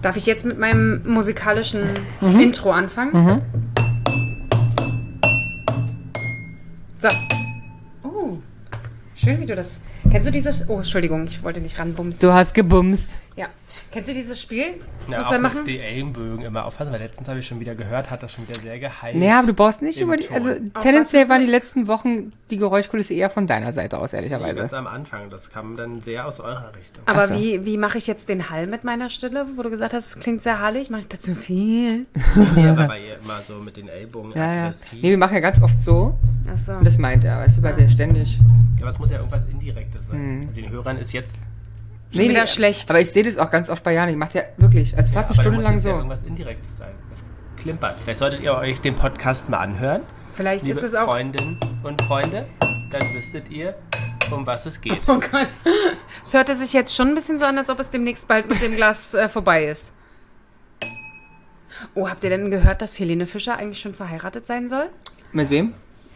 Darf ich jetzt mit meinem musikalischen Intro anfangen? So. Oh, schön, wie du das... Kennst du dieses... Oh, Entschuldigung, ich wollte nicht ranbumsen. Du hast gebumst. Ja. Kennst du dieses Spiel? Ja, Was auch wir mit machen? die Ellenbögen immer aufpassen, weil letztens habe ich schon wieder gehört, hat das schon wieder sehr geheilt. Naja, aber du brauchst nicht im über die... Ton. Also Auf tendenziell was waren die müssen letzten Wochen die Geräuschkulisse eher von deiner Seite aus, Nee, ehrlicherweise. ganz am Anfang, das kam dann sehr aus eurer Richtung. Aber Ach so. wie mache ich jetzt den Hall mit meiner Stimme, wo du gesagt hast, es klingt sehr hallig? Mache ich da zu viel? Nee, aber weil ihr immer so mit den Ellbogen Ja. aggressiv. Nee, wir machen ja ganz oft so. Achso. Und das meint er, weißt du, weil wir ständig... Aber es muss ja irgendwas Indirektes sein. Den Hörern ist jetzt... Schon wieder schlecht. Aber ich sehe das auch ganz oft bei Jani. Die macht ja wirklich, also fast Ja, eine aber Stunde da lang muss so. ja irgendwas Indirektes sein. Es klimpert. Vielleicht solltet ihr euch den Podcast mal anhören. Vielleicht Liebe ist es auch... Freundinnen und Freunde, dann wüsstet ihr, um was es geht. Oh Gott. Es hörte sich jetzt schon ein bisschen so an, als ob es demnächst bald mit dem Glas vorbei ist. Oh, habt ihr denn gehört, dass Helene Fischer eigentlich schon verheiratet sein soll? Mit wem?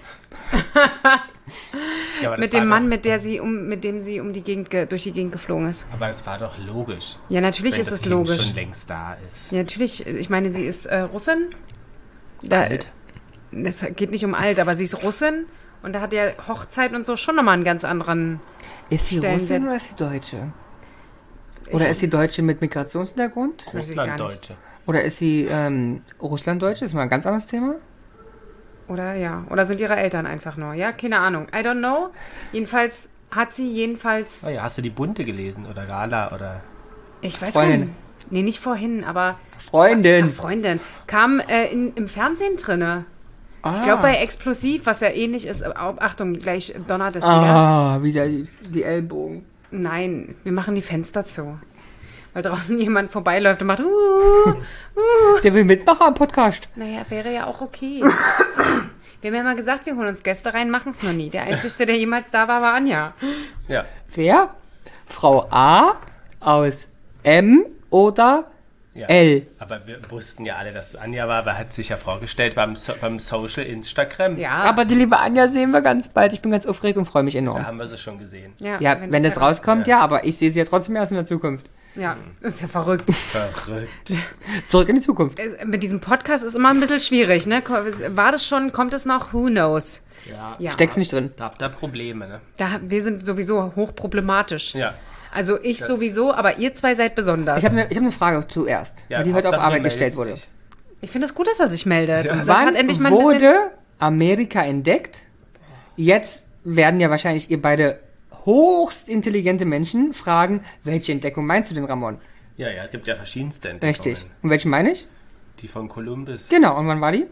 Ja, aber das Mit dem war Mann, doch, mit dem sie durch die Gegend geflogen ist. Aber das war doch logisch. Ja, natürlich Wenn ist das es Kind logisch. schon längst da ist. Ja, natürlich. Ich meine, sie ist Russin. Da, Alt. Es geht nicht um alt, aber sie ist Russin. Und da hat ja Hochzeit und so schon nochmal einen ganz anderen... Ist sie Stellen Russin wir- oder ist sie Deutsche? Oder ist sie Deutsche mit Migrationshintergrund? Weiß ich gar nicht. Russlanddeutsche. Oder ist sie Russlanddeutsche? Das ist mal ein ganz anderes Thema. Oder ja. Oder sind ihre Eltern einfach nur? Ja, keine Ahnung. I don't know. Jedenfalls hat sie Oh ja, hast du die Bunte gelesen oder Gala oder... Ich weiß Freundin. gar nicht. Nee, nicht vorhin, aber... Freundin. Ach, Freundin. Kam im Fernsehen drinne. Ich glaube bei Explosiv, was ja ähnlich ist. Achtung, gleich donnert es wieder. Ah, wieder die Ellbogen. Nein, wir machen die Fenster zu. Weil draußen jemand vorbeiläuft und macht Der will mitmachen am Podcast. Naja, wäre ja auch okay. Wir haben ja mal gesagt, wir holen uns Gäste rein, machen es noch nie. Der Einzige, der jemals da war Anja. Ja. Wer? Frau A aus M oder Ja. L? Aber wir wussten ja alle, dass es Anja war, weil hat sich ja vorgestellt beim Social Instagram. Ja, Aber die liebe Anja sehen wir ganz bald. Ich bin ganz aufgeregt und freue mich Da enorm. haben wir sie schon gesehen. Ja, wenn das rauskommt, ja, aber ich sehe sie ja trotzdem erst in der Zukunft. Ja, ist ja verrückt. Verrückt. Zurück in die Zukunft. Mit diesem Podcast ist immer ein bisschen schwierig, ne? War das schon, kommt es noch? Who knows? Ja. Ja. Steckst nicht drin. Da habt ihr Probleme, ne? Wir sind sowieso hochproblematisch. Ja. Also ich sowieso, aber ihr zwei seid besonders. Ich habe eine Frage zuerst, Ja, weil die heute auf Hauptsache, Arbeit du gestellt meldest wurde. dich. Ich finde es gut, dass er sich meldet. Ja. Und das hat endlich mal ein bisschen... wurde Amerika entdeckt? Jetzt werden ja wahrscheinlich ihr beide hochst intelligente Menschen fragen, welche Entdeckung meinst du denn, Ramon? Ja, es gibt ja verschiedenste Entdeckungen. Richtig. Und welche meine ich? Die von Kolumbus. Genau, und wann war die?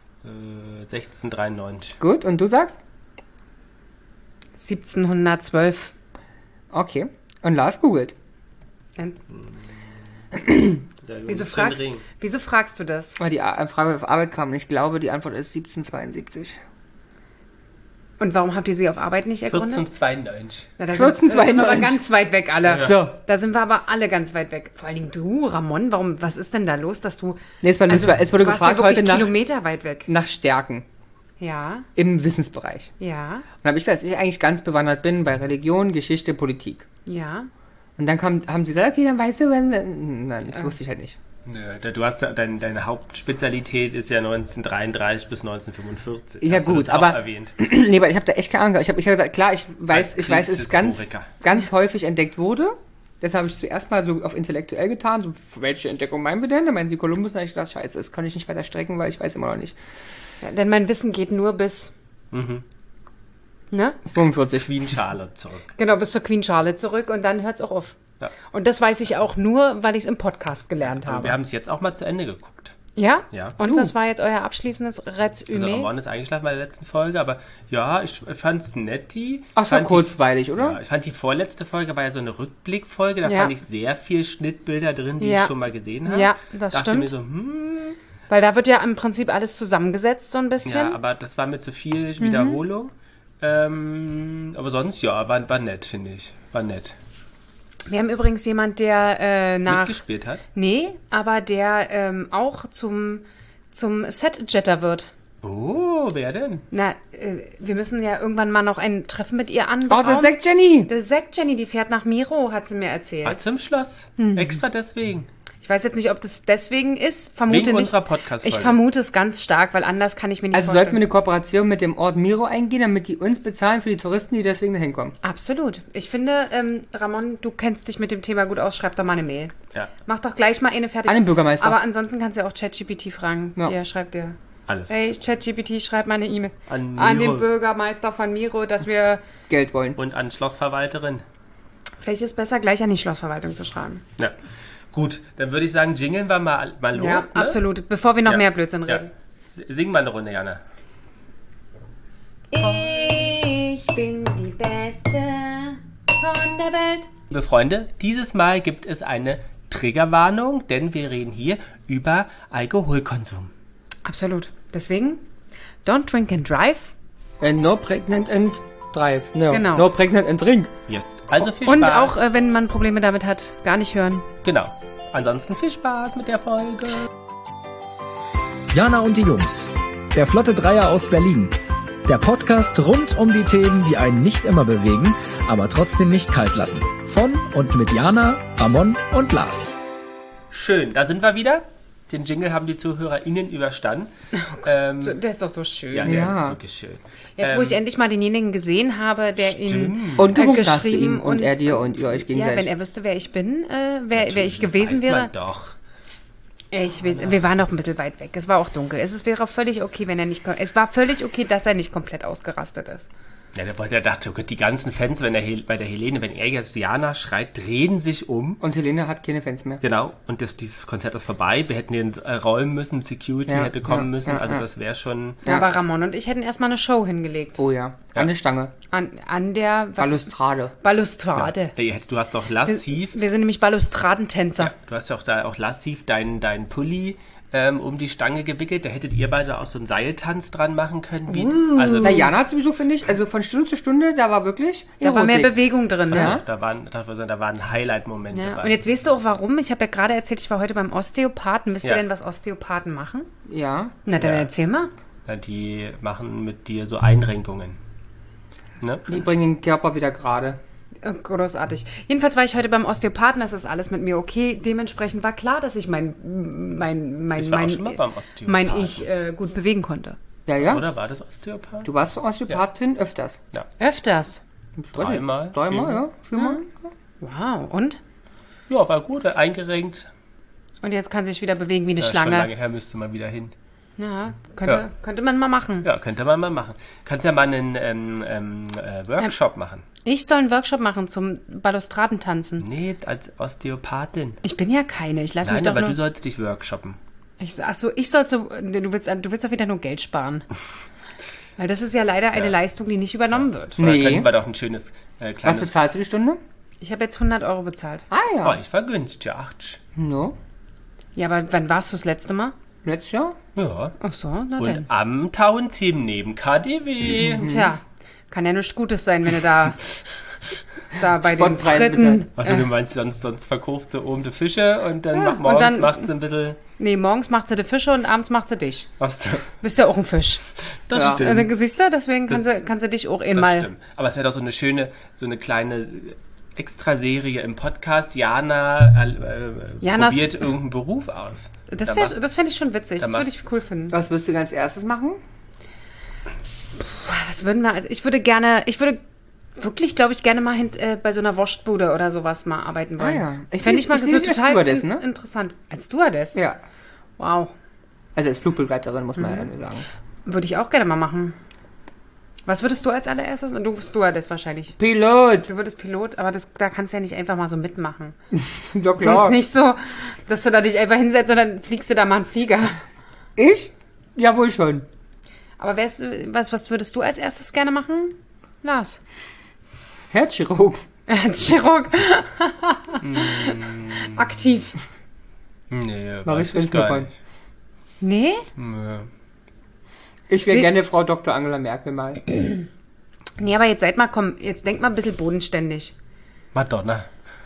1693. Gut, und du sagst? 1712. Okay. Und Lars googelt. Wieso fragst du das? Weil die Frage auf Arbeit kam und ich glaube, die Antwort ist 1772. Und warum habt ihr sie auf Arbeit nicht ergründet? 1492. Na, da 1492. sind wir aber ganz weit weg alle. So. Da sind wir aber alle ganz weit weg. Vor allen Dingen du, Ramon, was ist denn da los, dass du... Nee, es wurde du gefragt warst ja heute wirklich Kilometer weit weg. nach Stärken Ja, im Wissensbereich. ja, Und da habe ich gesagt, dass ich eigentlich ganz bewandert bin bei Religion, Geschichte, Politik. ja. Und dann haben sie gesagt, okay, dann weißt du, Nein, das wusste ich halt nicht. Nö, du hast ja, deine Hauptspezialität ist ja 1933 bis 1945. Ja Hast du gut, das auch aber erwähnt? nee, aber ich habe da echt keine Ahnung. Ich hab gesagt, klar, ich weiß, Als es ganz, Kriegshistoriker. ganz häufig entdeckt wurde. Deshalb habe ich es zuerst mal so auf intellektuell getan. So, welche Entdeckung meinen wir denn? Dann meinen sie Kolumbus. Dann habe ich gesagt, scheiße, das kann ich nicht weiter strecken, weil ich weiß immer noch nicht. Ja, denn mein Wissen geht nur bis... Ne? 45. Queen Charlotte zurück. Genau, bis zur Queen Charlotte zurück und dann hört es auch auf. Ja. Und das weiß ich auch nur, weil ich es im Podcast gelernt Und habe. wir haben es jetzt auch mal zu Ende geguckt. Ja? Ja. Und was war jetzt euer abschließendes Also Resümee? Ramon ist eingeschlafen bei der letzten Folge, aber ja, ich fand's nett, die. Ach so, Fand die- kurzweilig, oder? Ja, ich fand die vorletzte Folge war ja so eine Rückblickfolge, da Ja. fand ich sehr viel Schnittbilder drin, die Ja. ich schon mal gesehen habe. Ja, das Dachte stimmt. mir so, Weil da wird ja im Prinzip alles zusammengesetzt, so ein bisschen. ja, aber das war mir zu viel Wiederholung. Aber sonst, ja, war nett, finde ich. War nett. Wir haben übrigens jemand, der Mitgespielt hat. Nee, aber der auch zum Set-Jetter wird. Oh, wer denn? Na, wir müssen ja irgendwann mal noch ein Treffen mit ihr Oh, anberaumen. der Sekt Jenny. Der Sekt Jenny, die fährt nach Miro, hat sie mir erzählt. Zum Schloss. Extra deswegen. weiß jetzt nicht, ob das deswegen ist. Vermute Wegen nicht. unserer Podcast-Folge. Ich vermute es ganz stark, weil anders kann ich mir nicht Also sollten wir vorstellen. eine Kooperation mit dem Ort Miro eingehen, damit die uns bezahlen für die Touristen, die deswegen dahin kommen. Absolut. Ich finde, Ramon, du kennst dich mit dem Thema gut aus. Schreib doch mal eine Mail. Ja, Mach doch gleich mal eine fertig. An den Bürgermeister. Aber ansonsten kannst du ja auch ChatGPT fragen. Ja. Der schreibt dir. alles. Hey, ChatGPT, schreib mal eine E-Mail An an Miro. den Bürgermeister von Miro, dass wir... Geld wollen. Und an Schlossverwalterin. Vielleicht ist es besser, gleich an die Schlossverwaltung zu schreiben. Ja. Gut, dann würde ich sagen, jingeln wir mal los. Ja, ne? absolut. Bevor wir noch Ja. mehr Blödsinn Ja. reden. Sing mal eine Runde, Jana. Ich bin die Beste von der Welt. Liebe Freunde, dieses Mal gibt es eine Triggerwarnung, denn wir reden hier über Alkoholkonsum. Absolut. Deswegen, don't drink and drive. And no pregnant and drive. No, Genau. no pregnant and drink. Yes. Also viel Und Spaß. auch, wenn man Probleme damit hat, gar nicht hören. Genau. Ansonsten viel Spaß mit der Folge. Jana und die Jungs. Der Flotte Dreier aus Berlin. Der Podcast rund um die Themen, die einen nicht immer bewegen, aber trotzdem nicht kalt lassen. Von und mit Jana, Ramon und Lars. Schön, da sind wir wieder. Den Jingle haben die ZuhörerInnen überstanden. Der ist doch so schön. Ja, der Ja. ist wirklich schön. Jetzt, wo ich endlich mal denjenigen gesehen habe, der ihn Und gewunken hast du geschrieben ihm und er dir und ihr euch ja, gegenseitig. wenn er wüsste, wer ich bin, wer ich Das gewesen weiß wäre. man doch. Wir waren noch ein bisschen weit weg. Es war auch dunkel. Wäre völlig okay, wenn er nicht. Es war völlig okay, dass er nicht komplett ausgerastet ist. Ja, der dachte, oh Gott, die ganzen Fans, bei der Helene, wenn er jetzt Jana schreit, drehen sich um. Und Helene hat keine Fans mehr. Genau, und dieses Konzert ist vorbei. Wir hätten den räumen müssen, Security Ja, hätte kommen ja, müssen. ja, Also ja. das wäre schon... Ja. Aber Ramon und ich hätten erstmal eine Show hingelegt. Oh ja. An der Stange. An der Balustrade. Balustrade. Du hast doch lassiv... Wir sind nämlich Balustradentänzer. Ja, du hast ja auch da auch lassiv deinen Pulli um die Stange gewickelt. Da hättet ihr beide auch so einen Seiltanz dran machen können. Also, Na, Jana hat sowieso, finde ich, also von Stunde zu Stunde, da war wirklich Da war mehr Erotik. Bewegung drin, ne? also, da waren Highlight-Momente Ja. dabei. Und jetzt weißt du auch warum. Ich habe ja gerade erzählt, ich war heute beim Osteopathen. Wisst ihr Ja. denn, was Osteopathen machen? Ja. Na, dann Ja. erzähl mal. Ja, die machen mit dir so Einrenkungen. Ne? Die bringen den Körper wieder gerade. Oh, großartig. Jedenfalls war ich heute beim Osteopathen, das ist alles mit mir okay. Dementsprechend war klar, dass ich Ich war auch schon mal beim Osteopathen. mein Ich gut bewegen konnte. Ja, ja. Oder war das Osteopath? Du warst beim Osteopathin öfters. Öfters. Dreimal. Dreimal, ja. Viermal. Wow. Und? Ja, war gut, eingerenkt. Und jetzt kann sie sich wieder bewegen wie eine Ja, schon Schlange. lange her, müsste man wieder hin. Ja, Ja. könnte man mal machen. Ja, könnte man mal machen. Kannst ja mal einen Workshop machen. Ich soll einen Workshop machen zum Balustradentanzen. Nee, als Osteopathin. Ich bin ja keine. Ich lasse mich Nein, doch aber du nur... sollst dich workshoppen. Achso, ich soll so... Du willst doch wieder nur Geld sparen. Weil das ist ja leider eine Leistung, die nicht übernommen wird. Oder Nee. könnten wir doch ein schönes Was kleines... bezahlst du die Stunde? Ich habe jetzt 100 Euro bezahlt. Ah Oh, ja. ich war günstig. No. Ja, aber wann warst du das letzte Mal? Letztes Jahr? Ja. Ach so, na Und denn. am Tauenteam neben KDW. Tja, kann ja nichts Gutes sein, wenn du da bei den Spottpreise Fritten... Also du meinst, sonst verkauft sie oben die Fische und dann Ja, und morgens dann- macht sie ein bisschen... Nee, morgens macht sie die Fische und abends macht sie dich. Was, Bist ja auch ein Fisch. das Ja. stimmt. Siehst du, deswegen kann sie dich auch Das einmal... stimmt. Aber es wäre doch so eine kleine Extraserie im Podcast. Jana Janas- probiert irgendeinen Beruf aus. Das Da machst- fände ich schon witzig. da Das würde machst- ich cool finden. Was wirst du als erstes machen? Was würden wir... Also ich würde wirklich, glaube ich, gerne mal bei so einer Wurstbude oder sowas mal arbeiten wollen. Ah ja. Ich Fände seh- ich mal ich so seh dich als total Stewardess, ne? interessant. Als Stewardess? Ja. Wow. Also als Flugbegleiterin, muss man ja Mhm. nur sagen. Würde ich auch gerne mal machen. Was würdest du als allererstes? Du bist Stewardess wahrscheinlich. Pilot! Du würdest Pilot, aber da kannst du ja nicht einfach mal so mitmachen. Doch Es ist klar. jetzt nicht so, dass du da dich einfach hinsetzt und dann fliegst du da mal einen Flieger. Ich? Ja, wohl schon. Aber was würdest du als erstes gerne machen? Lars. Herzchirurg. Als Chirurg. Aktiv. Nee, Mach weiß ich ich gar schnuppern. nicht. Nee? Nee. Ich wäre seh- gerne Frau Dr. Angela Merkel mal. Nee, aber jetzt jetzt denk mal ein bisschen bodenständig. Madonna.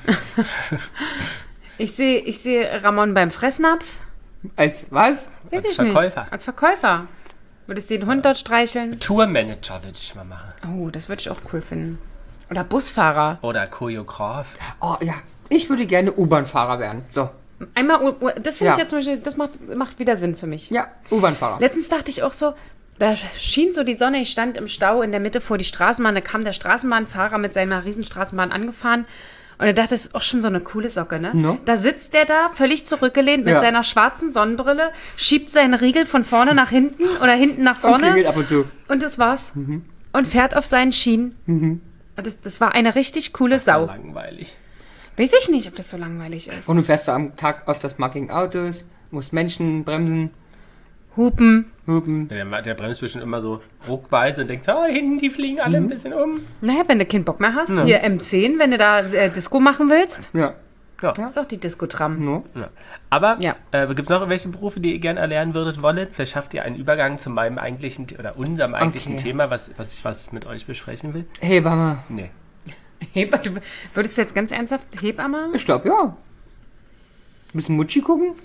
Ich sehe Ramon beim Fressnapf. Als was? Weiß Als ich nicht. Verkäufer. Als Verkäufer. Würdest du den Hund dort streicheln? Tourmanager würde ich mal machen. Oh, das würde ich auch cool finden. Oder Busfahrer. Oder Choreograf. Oh ja, ich würde gerne U-Bahn-Fahrer werden. So. Einmal, das finde Ja. ich jetzt zum Beispiel, das macht wieder Sinn für mich. Ja, U-Bahn-Fahrer. Letztens dachte ich auch so, da schien so die Sonne, ich stand im Stau in der Mitte vor die Straßenbahn, da kam der Straßenbahnfahrer mit seiner Riesenstraßenbahn angefahren und er dachte, das ist auch schon so eine coole Socke, ne? No. Da sitzt der da, völlig zurückgelehnt mit Ja. seiner schwarzen Sonnenbrille, schiebt seinen Riegel von vorne nach hinten oder hinten nach Und vorne klingelt ab und zu. und das war's. Und fährt auf seinen Schienen. Das war eine richtig coole So Sau. langweilig. Weiß ich nicht, ob das so langweilig ist. Und du fährst du am Tag öfters mal gegen Autos, musst Menschen bremsen, Hupen. hupen. Der bremst bestimmt immer so ruckweise und denkt, oh, hinten, die fliegen alle ein bisschen um. Naja, wenn du keinen Bock mehr hast, hier M10, wenn du da Disco machen willst, Ja. ist doch die Disco-Tram. No. Ja. Aber Ja. gibt es noch irgendwelche Berufe, die ihr gerne erlernen würdet wollen? Vielleicht schafft ihr einen Übergang zu meinem eigentlichen oder unserem eigentlichen Okay. Thema, was ich mit euch besprechen will? Hebamme. Nee. Du würdest du jetzt ganz ernsthaft Hebamme? Ich glaube, ja. Ein bisschen Mutschi gucken?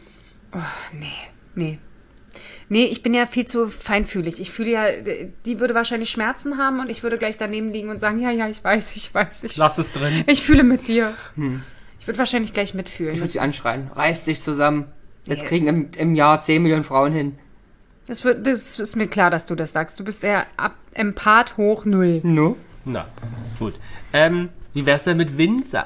Nee. Nee, ich bin ja viel zu feinfühlig. Ich fühle ja, die würde wahrscheinlich Schmerzen haben und ich würde gleich daneben liegen und sagen, ja, ich weiß. Lass es drin. Ich fühle mit dir. Ich würde wahrscheinlich gleich mitfühlen. Ich würde sie anschreien. Reißt sich zusammen. Das Nee. kriegen im Jahr 10 Millionen Frauen hin. Das ist mir klar, dass du das sagst. Du bist der Empath hoch 0. No? Na, gut. Wie wär's denn mit Winzer?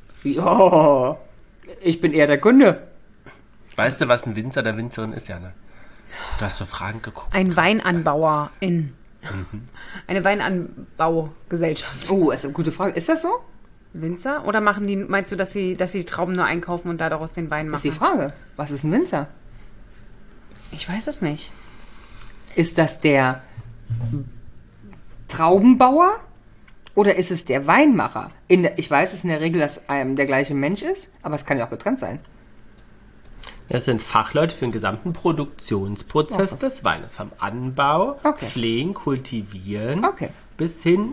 Ja. Ich bin eher der Kunde. Weißt du, was ein Winzer oder Winzerin ist, Jana? Du hast so Fragen geguckt. Ein Weinanbauerin. Eine Weinanbaugesellschaft. Oh, das ist eine gute Frage. Ist das so? Winzer? Oder meinst du, dass sie die Trauben nur einkaufen und daraus den Wein Das ist die machen? Frage. Was ist ein Winzer? Ich weiß es nicht. Ist das der Traubenbauer oder ist es der Weinmacher? Ich weiß es in der Regel, dass der gleiche Mensch ist, aber es kann ja auch getrennt sein. Das sind Fachleute für den gesamten Produktionsprozess des Weines. Vom Anbau, Okay. Pflegen, Kultivieren Okay. bis hin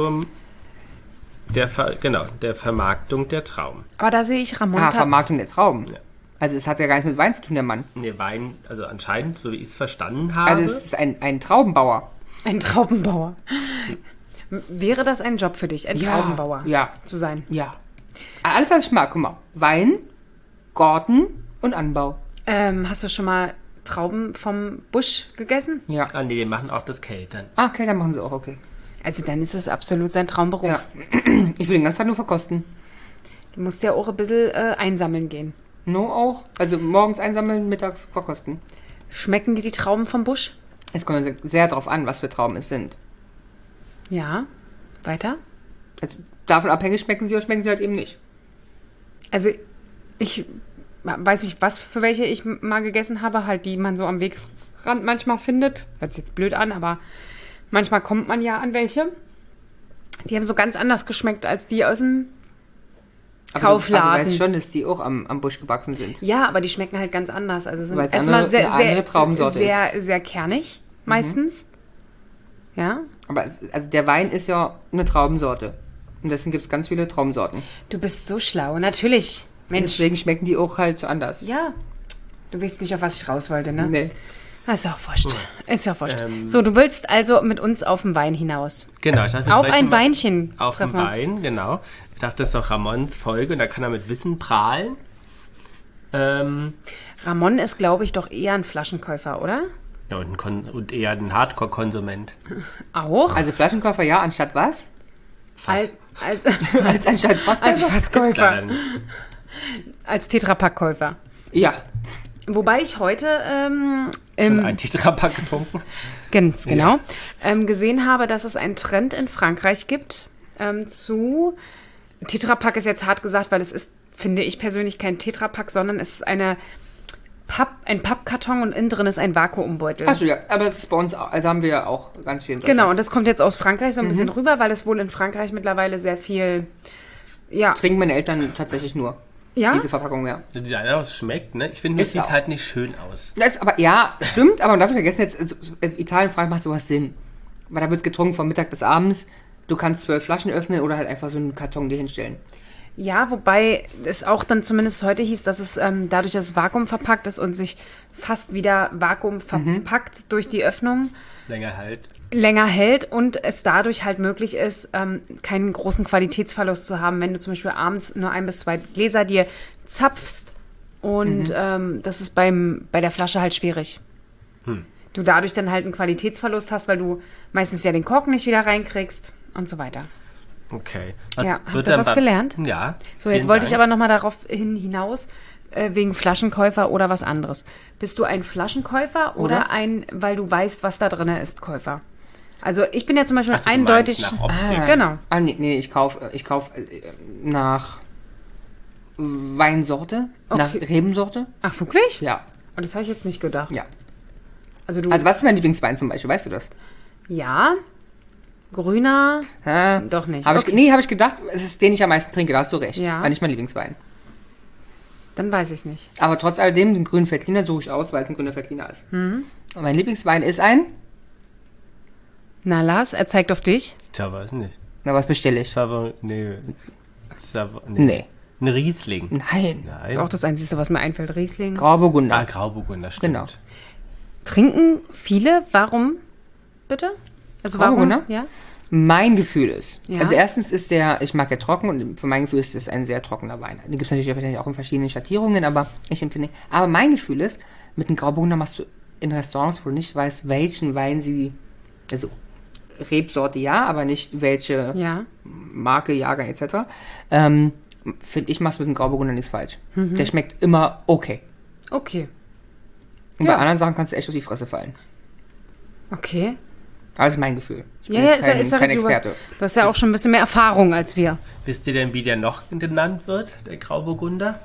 der Vermarktung der Trauben. Aber da sehe ich Ramon Vermarktung der Trauben. Ja. Also es hat ja gar nichts mit Wein zu tun, der Mann. Nee, Wein, also anscheinend, so wie ich es verstanden habe. Also es ist ein Traubenbauer. ein Traubenbauer. Wäre das ein Job für dich, ein Traubenbauer Ja. zu sein? Ja. Alles, was ich mag. Guck mal. Wein, Garten und Anbau. Hast du schon mal Trauben vom Busch gegessen? Ja. Ah, nee, die machen auch das Keltern. Ah, okay, dann machen sie auch, okay. Also dann ist es absolut sein Traumberuf. Ja. Ich will den ganzen Tag nur verkosten. Du musst ja auch ein bisschen einsammeln gehen. No auch. Also morgens einsammeln, mittags verkosten. Schmecken dir die Trauben vom Busch? Es kommt sehr darauf an, was für Trauben es sind. Ja. Weiter? Also davon abhängig schmecken sie oder schmecken sie halt eben nicht. Also ich weiß nicht, was für welche ich mal gegessen habe, halt die man so am Wegsrand manchmal findet. Hört sich jetzt blöd an, aber manchmal kommt man ja an welche. Die haben so ganz anders geschmeckt als die aus dem Kaufladen. Aber du weißt schon, dass die auch am Busch gewachsen sind. Ja, aber die schmecken halt ganz anders. Also sind Weil es erstmal eine andere Traubensorte sehr kernig meistens. Ja. Aber also der Wein ist ja eine Traubensorte. Und deswegen gibt es ganz viele Traubensorten. Du bist so schlau, natürlich. Mensch. Deswegen schmecken die auch halt anders. Ja. Du weißt nicht, auf was ich raus wollte, ne? Nee. Das ist ja auch wurscht. Ist ja auch wurscht. So, du willst also mit uns auf den Wein hinaus. Genau, ich dachte, wir Auf sprechen ein mal Weinchen Auf treffen den wir. Wein, genau. Ich dachte, das ist doch Ramons Folge und da kann er mit Wissen prahlen. Ramon ist, glaube ich, doch eher ein Flaschenkäufer, oder? Ja, und eher ein Hardcore-Konsument. Auch? Also Flaschenkäufer ja, anstatt was? Als Als anstatt Fasskäufer? als Gibt's Fasskäufer. leider nicht. Als Tetrapack-Käufer. Ja. Wobei ich heute Schon ein Tetrapack getrunken. ganz genau gesehen habe, dass es einen Trend in Frankreich gibt zu Tetrapack ist jetzt hart gesagt, weil es ist, finde ich persönlich, kein Tetrapack, sondern es ist ein Pappkarton und innen drin ist ein Vakuumbeutel. Achso, ja. Aber es ist bei uns, also haben wir ja auch ganz viel. in Genau, Deutschland. und das kommt jetzt aus Frankreich so ein bisschen rüber, weil es wohl in Frankreich mittlerweile sehr viel, ja, Trinken meine Eltern tatsächlich nur. ja, Diese Verpackung, ja. Die Designer, was schmeckt, ne? Ich finde, das Ist sieht auch. halt nicht schön aus. Das ist aber, ja, stimmt, aber man darf nicht vergessen, jetzt Italien, Frankreich macht sowas Sinn. Weil da wird es getrunken von Mittag bis abends. Du kannst 12 Flaschen öffnen oder halt einfach so einen Karton dir hinstellen. ja, wobei es auch dann zumindest heute hieß, dass es dadurch, dass es Vakuum verpackt ist und sich fast wieder Vakuum verpackt durch die Öffnung, Länger halt. länger hält und es dadurch halt möglich ist, keinen großen Qualitätsverlust zu haben, wenn du zum Beispiel abends nur 1 bis 2 Gläser dir zapfst Und das ist bei der Flasche halt schwierig. Du dadurch dann halt einen Qualitätsverlust hast, weil du meistens ja den Korken nicht wieder reinkriegst und so weiter. Okay. Ja, habt ihr was gelernt? Ja. So, jetzt wollte ich aber nochmal darauf hinaus, wegen Flaschenkäufer oder was anderes. Bist du ein Flaschenkäufer oder ein, weil du weißt, was da drin ist, Käufer? Also ich bin ja zum Beispiel Ach so, du eindeutig... meinst nach Optik. Genau. Nee, ich kauf nach Weinsorte, nach Okay. Rebensorte. Ach, wirklich? Ja. Oh, das habe ich jetzt nicht gedacht. Ja. Also du... Also was ist mein Lieblingswein zum Beispiel, weißt du das? ja, grüner... Ja. Doch nicht. Habe Okay. hab ich gedacht, es ist den ich am meisten trinke, da hast du recht. Ja. War nicht mein Lieblingswein. Dann weiß ich nicht. Aber trotz alledem, den grünen Veltliner suche ich aus, weil es ein grüner Veltliner ist. Mhm. Und mein Lieblingswein ist ein... Na Lars, er zeigt auf dich. Tja, weiß nicht. Na, was bestelle ich? Nee. Nee. Ein Riesling. Nein. Das ist auch das Einzige, was mir einfällt. Riesling. Grauburgunder. Grauburgunder, stimmt. Genau. Trinken viele? Warum? Bitte? Also warum? Grauburgunder? Ja. Mein Gefühl ist, Ja. also erstens ist ich mag ja trocken und für mein Gefühl ist es ein sehr trockener Wein. Den gibt es natürlich auch in verschiedenen Schattierungen, aber aber mein Gefühl ist, mit einem Grauburgunder machst du in Restaurants, wo du nicht weißt, welchen Wein sie, also Rebsorte ja, aber nicht welche Ja. Marke, Jahrgang etc. Finde ich, machst mit dem Grauburgunder nichts falsch. Der schmeckt immer okay. Okay. Und Ja. bei anderen Sachen kannst du echt auf die Fresse fallen. Okay. Das ist mein Gefühl. Ich bin Ja, jetzt ist ja kein richtig. Experte. Du hast ja auch schon ein bisschen mehr Erfahrung als wir. Wisst ihr denn, wie der noch genannt wird, der Grauburgunder?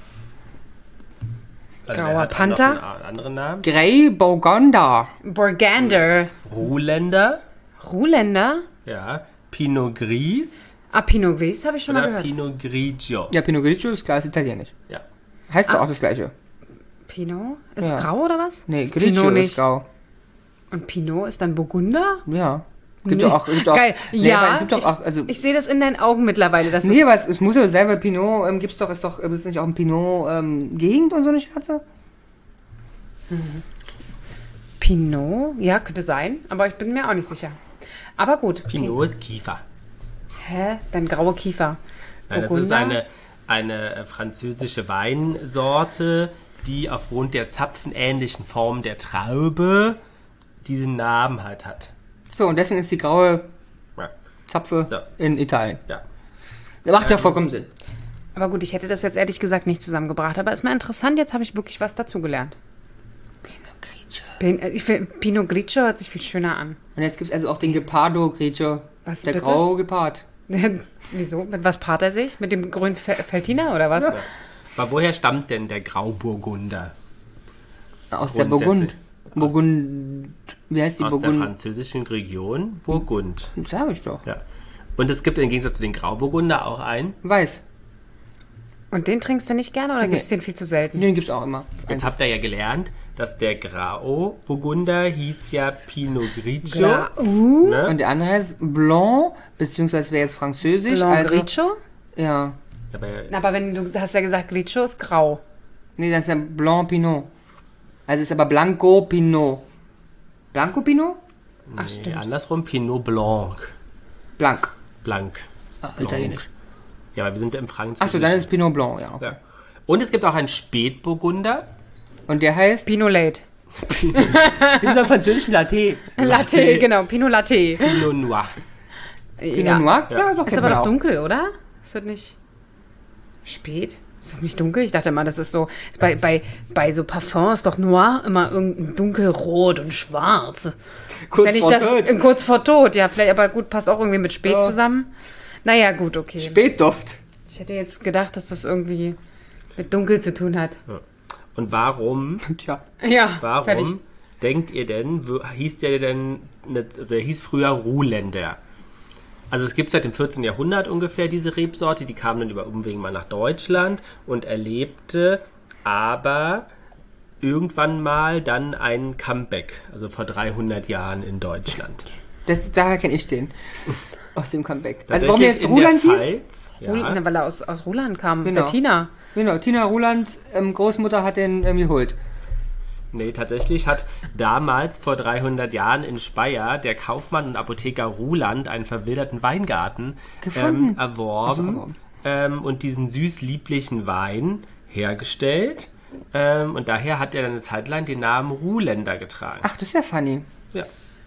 Also der Grauer hat auch Panther? noch einen anderen Namen. Grey Burgunder. Burgander. Ruländer. Ruländer. Ja. Pinot Gris. Ah, Pinot Gris habe ich schon mal Oder gehört. Pinot Grigio. Ja, Pinot Grigio ist klar, ist italienisch. Ja. Heißt doch auch das gleiche. Pinot? Ist Ja. grau oder was? Nee, ist Grigio Pinot ist nicht. grau. Und Pinot ist dann Burgunder? Ja. Nee. Gibt auch, Geil. Nee, Ja, aber es gibt doch auch, also... Ich sehe das in deinen Augen mittlerweile. Dass Nee, aber es muss ja selber Pinot, ist nicht auch ein Pinot Gegend und so eine Scherze? Pinot? Ja, könnte sein. Aber ich bin mir auch nicht sicher. Aber gut. Pinot ist Kiefer. Hä? Dann graue Kiefer. Nein, das ist eine französische Weinsorte, die aufgrund der zapfenähnlichen Form der Traube diesen Namen halt hat. So, und deswegen ist die graue Ja. Zapfe So. in Italien. Ja. Macht ja vollkommen Sinn. Aber gut, ich hätte das jetzt ehrlich gesagt nicht zusammengebracht. Aber ist mir interessant, jetzt habe ich wirklich was dazugelernt. Pinot Grigio hört sich viel schöner an. Und jetzt gibt es also auch den Gepardo Grigio. Was, Der bitte? graue Gepard. Wieso? Mit was paart er sich? Mit dem grünen Veltliner oder was? Ja. Aber woher stammt denn der Grauburgunder? Aus der Grundsätzlich. Burgund. Wie heißt die Aus der Burgund? französischen Region Burgund. Sag ich doch. Ja. Und es gibt im Gegensatz zu den Grauburgunder auch einen. Weiß. Und den trinkst du nicht gerne oder Nee. gibst den viel zu selten? Den gibt's auch immer. Jetzt habt ihr ja gelernt, dass der Grauburgunder hieß ja Pinot Grigio. Ne? Und der andere heißt Blanc, beziehungsweise wäre jetzt französisch. Blanc Grigio? Ja. Aber Aber wenn du hast ja gesagt, Grigio ist grau. Nee, das ist ja Blanc Pinot. Also ist aber Blanco Pinot. Blanco Pinot? Ach, nee, stimmt. andersrum Pinot Blanc. Blanc. Blanc. Italienisch. Ja, aber wir sind im Französischen. Achso, dann ist Pinot Blanc, ja. Okay. Ja. Und es gibt auch einen Spätburgunder. Und der heißt. Pinot Late. Wir sind am französischen Latte. Latte, genau, Pinot Latte. Pinot Noir. Pinot Noir? Ja, doch. Ist kennt aber man doch auch. dunkel, oder? Ist das nicht spät? Ist das nicht dunkel? Ich dachte immer, das ist so, bei so Parfums doch noir immer irgendein dunkelrot und schwarz. Kurz ist ja vor nicht Tod. Kurz vor Tod, ja, vielleicht, aber gut, passt auch irgendwie mit spät Ja. zusammen. Naja, gut, okay. Spätduft. Ich hätte jetzt gedacht, dass das irgendwie mit dunkel zu tun hat. Und warum Tja. Ja, Warum fertig. denkt ihr denn, hieß der denn, also er hieß früher Ruländer. Also es gibt seit dem 14. Jahrhundert ungefähr diese Rebsorte, die kam dann über Umwegen mal nach Deutschland und erlebte aber irgendwann mal dann ein Comeback, also vor 300 Jahren in Deutschland. Daher kenne ich den. Aus dem Comeback. Also warum Tatsächlich jetzt in der Ruland hieß? Pfalz, Na, ja, weil er aus Ruland kam, Genau. der Tina. Genau, Tina Rulands Großmutter hat den geholt. nee, tatsächlich hat damals vor 300 Jahren in Speyer der Kaufmann und Apotheker Ruland einen verwilderten Weingarten Gefunden. erworben und diesen süß-lieblichen Wein hergestellt. Und daher hat er dann eine Zeit lang den Namen Ruhländer getragen. Ach, das ist ja funny. Ja.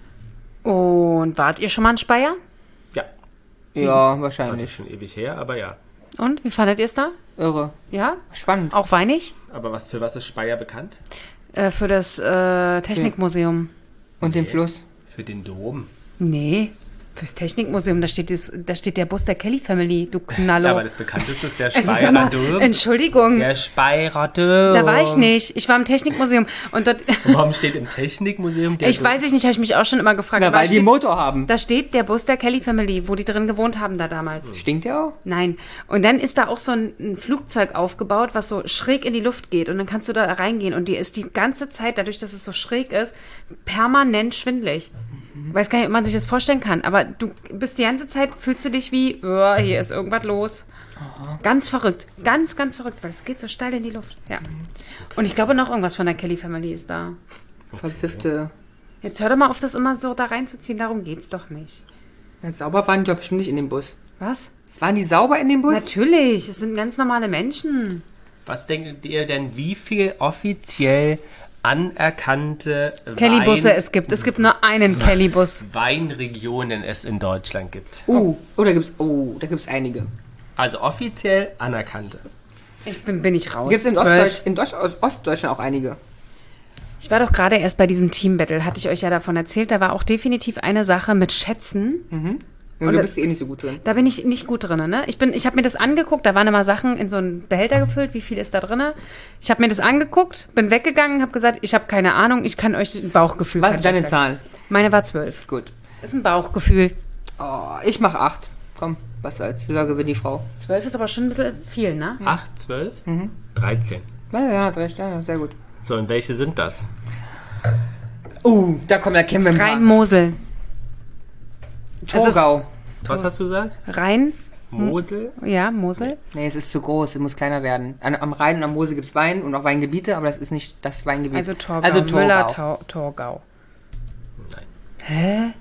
Und wart ihr schon mal in Speyer? Ja. Ja, Also wahrscheinlich. schon ewig her, aber ja. Und, wie fandet ihr es da? Irre. Ja? Spannend. Auch weinig? Aber für was ist Speyer bekannt? Für das Technikmuseum. Und den Fluss. Für den Dom. Nee, fürs Technikmuseum, da steht der Bus der Kelly Family, du Knallo. Ja, aber das bekannteste ist der Es ist Speyerer aber, Dom. Entschuldigung, Der Speyerer Dom. da war ich nicht. Ich war im Technikmuseum und dort, Warum steht im Technikmuseum der ich Dom? weiß nicht, habe ich mich auch schon immer gefragt. Na, aber weil die einen Motor haben. da steht der Bus der Kelly Family, wo die drin gewohnt haben da damals. Stinkt der auch? Nein. Und dann ist da auch so ein Flugzeug aufgebaut, was so schräg in die Luft geht. Und dann kannst du da reingehen. Und dir ist die ganze Zeit, dadurch, dass es so schräg ist, permanent schwindelig. Ich weiß gar nicht, ob man sich das vorstellen kann. Aber du bist die ganze Zeit, fühlst du dich wie, oh, hier ist irgendwas los. Ganz verrückt. Ganz, ganz verrückt. Weil es geht so steil in die Luft. Ja. Und ich glaube, noch irgendwas von der Kelly Family ist da. Verzifte. Jetzt hör doch mal auf, das immer so da reinzuziehen. Darum geht's doch nicht. Ja, sauber waren die doch bestimmt nicht in dem Bus. Was? Waren die sauber in dem Bus? Natürlich. Es sind ganz normale Menschen. Was denkt ihr denn, wie viel offiziell anerkannte Kelly-Busse es gibt. Es gibt nur einen Kelly-Bus. Weinregionen es in Deutschland gibt? Da gibt's einige. Also offiziell anerkannte. Bin ich raus. Gibt es in 12. Ostdeutschland auch einige. Ich war doch gerade erst bei diesem Team-Battle, hatte ich euch ja davon erzählt. Da war auch definitiv eine Sache mit Schätzen. Ja, Und du da- bist eh nicht so gut drin. Da bin ich nicht gut drin, ne? Ich habe mir das angeguckt, da waren immer Sachen in so einen Behälter gefüllt, wie viel ist da drin? Ich habe mir das angeguckt, bin weggegangen, habe gesagt, ich habe keine Ahnung, ich kann euch ein Bauchgefühl. Was kann ist ich euch deine sagen. Zahl? Meine war 12. Gut. Ist ein Bauchgefühl. Oh, ich mach 8. Komm, was soll's. Ich sage, wenn die Frau. 12 ist aber schon ein bisschen viel, ne? 8, 12, 13. Ja, hat recht. Ja, sehr gut. So, und welche sind das? Da kennen wir ein paar. Rhein-Mosel. Torgau. Was hast du gesagt? Rhein, Mosel? ja, Mosel. Nee, es ist zu groß, es muss kleiner werden. Am Rhein und am Mosel gibt's Wein und auch Weingebiete, aber das ist nicht das Weingebiet. Also Torgau, Also Torgau. Müller, Torgau. Nein. Hä?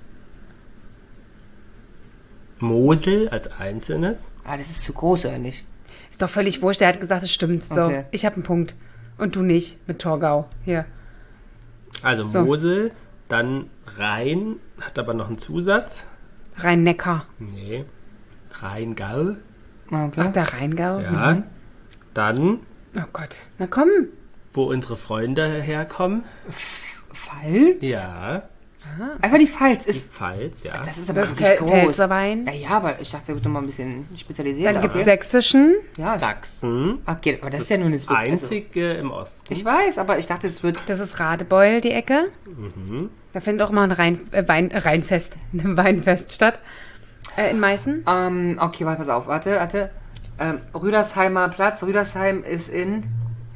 Mosel als einzelnes? Ah, das ist zu groß, oder nicht? Ist doch völlig wurscht, der hat gesagt, es stimmt. So, Okay. ich habe einen Punkt. Und du nicht, mit Torgau. Hier. Also So. Mosel, dann Rhein, hat aber noch einen Zusatz. Rhein-Neckar. Nee. Rheingau. Ach, Okay. der Rheingau. Ja. Dann, Oh Gott. Na komm. wo unsere Freunde herkommen. Pfalz? Ja. Einfach die Pfalz Die ist. Pfalz, ja. Das ist aber wirklich groß. Pfälzerwein. Ja, aber ich dachte, da wird noch mal ein bisschen spezialisiert. Dann gibt es okay. Sächsischen. Ja, Sachsen. okay, aber das ist ja nur eine Einzige im Osten. Ich weiß, aber ich dachte, es wird. Das ist Radebeul, die Ecke. Da findet auch mal ein Rheinfest, ein Weinfest statt. In Meißen. Okay, pass auf, warte. Rüdersheimer Platz. Rüdersheim ist in.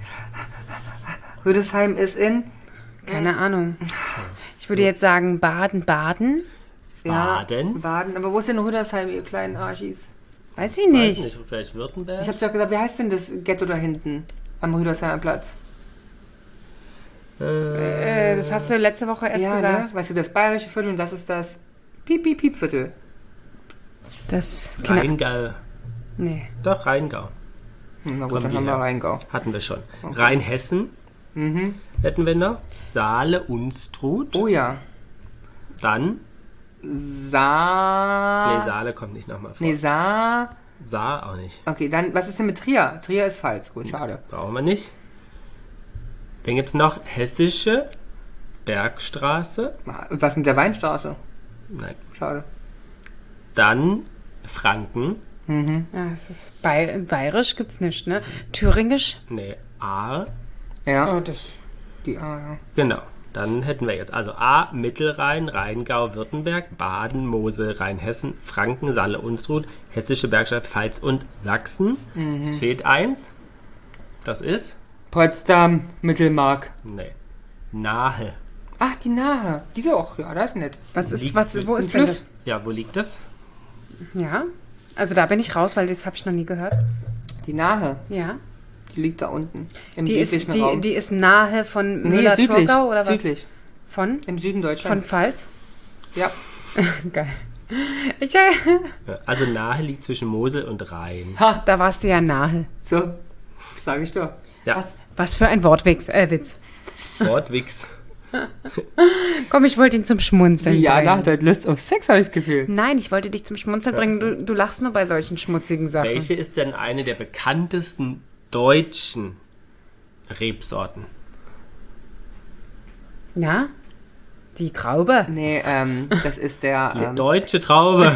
Keine Ahnung. Ich würde jetzt sagen Baden-Baden. Baden? Baden. Aber wo ist denn Rüdersheim, ihr kleinen Arschis? Weiß ich Weiß nicht. nicht, vielleicht Württemberg? Ich hab's ja gesagt, wie heißt denn das Ghetto da hinten? Am Rüdersheimer Platz. Das hast du letzte Woche erst Ja, gesagt. ne? Weißt du, das bayerische Viertel und das ist das Piep-Piep-Piep-Viertel. Das. Rheingau. Nee. Doch, Rheingau. Na gut, Kommen dann wir haben wir her. Rheingau. Hatten wir schon. Rheinhessen hätten wir noch. Saale, Unstrut. Oh ja. Dann. Saale kommt nicht nochmal vor. Saar auch nicht. Okay, dann, was ist denn mit Trier? Trier ist Pfalz. Gut, schade. Brauchen wir nicht. Dann gibt es noch Hessische Bergstraße. Und was mit der Weinstraße? Nein. Schade. Dann Franken. Ja, es ist bayerisch gibt's nicht, ne? Thüringisch. Nee, Aar. Ja. Oh, das. Ja. Genau. Dann hätten wir jetzt also A, Mittelrhein, Rheingau, Württemberg, Baden, Mosel, Rheinhessen, Franken, Saale, Unstrut, Hessische Bergstraße, Pfalz und Sachsen. Es fehlt eins. Das ist? Potsdam, Mittelmark. Nee. Nahe. Ach, die Nahe. Die ist auch, ja, das ist nett. Was ist, Liegt wo Ein ist denn das? Fluss. Ja, wo liegt das? Ja. Also da bin ich raus, weil das habe ich noch nie gehört. Die Nahe, Ja. die liegt da unten. Im Die ist, südlichen Raum. die ist nahe von Nee, Müller-Thurgau südlich. oder was? Südlich. Von? Im Süden Von Deutschlands. Pfalz? Ja. Geil. Ja, also Nahe liegt zwischen Mosel und Rhein. Ha, Da warst du ja nahe. so. Sag ich doch. Ja. Was für ein Witz. Wortwichs. Komm, ich wollte ihn zum Schmunzeln Jana bringen. hat halt Lust auf Sex, habe ich das Gefühl. Nein, ich wollte dich zum Schmunzeln bringen. Du lachst nur bei solchen schmutzigen Sachen. Welche ist denn eine der bekanntesten deutschen Rebsorten? Ja? Die Traube. Nee, das ist der... Die deutsche Traube.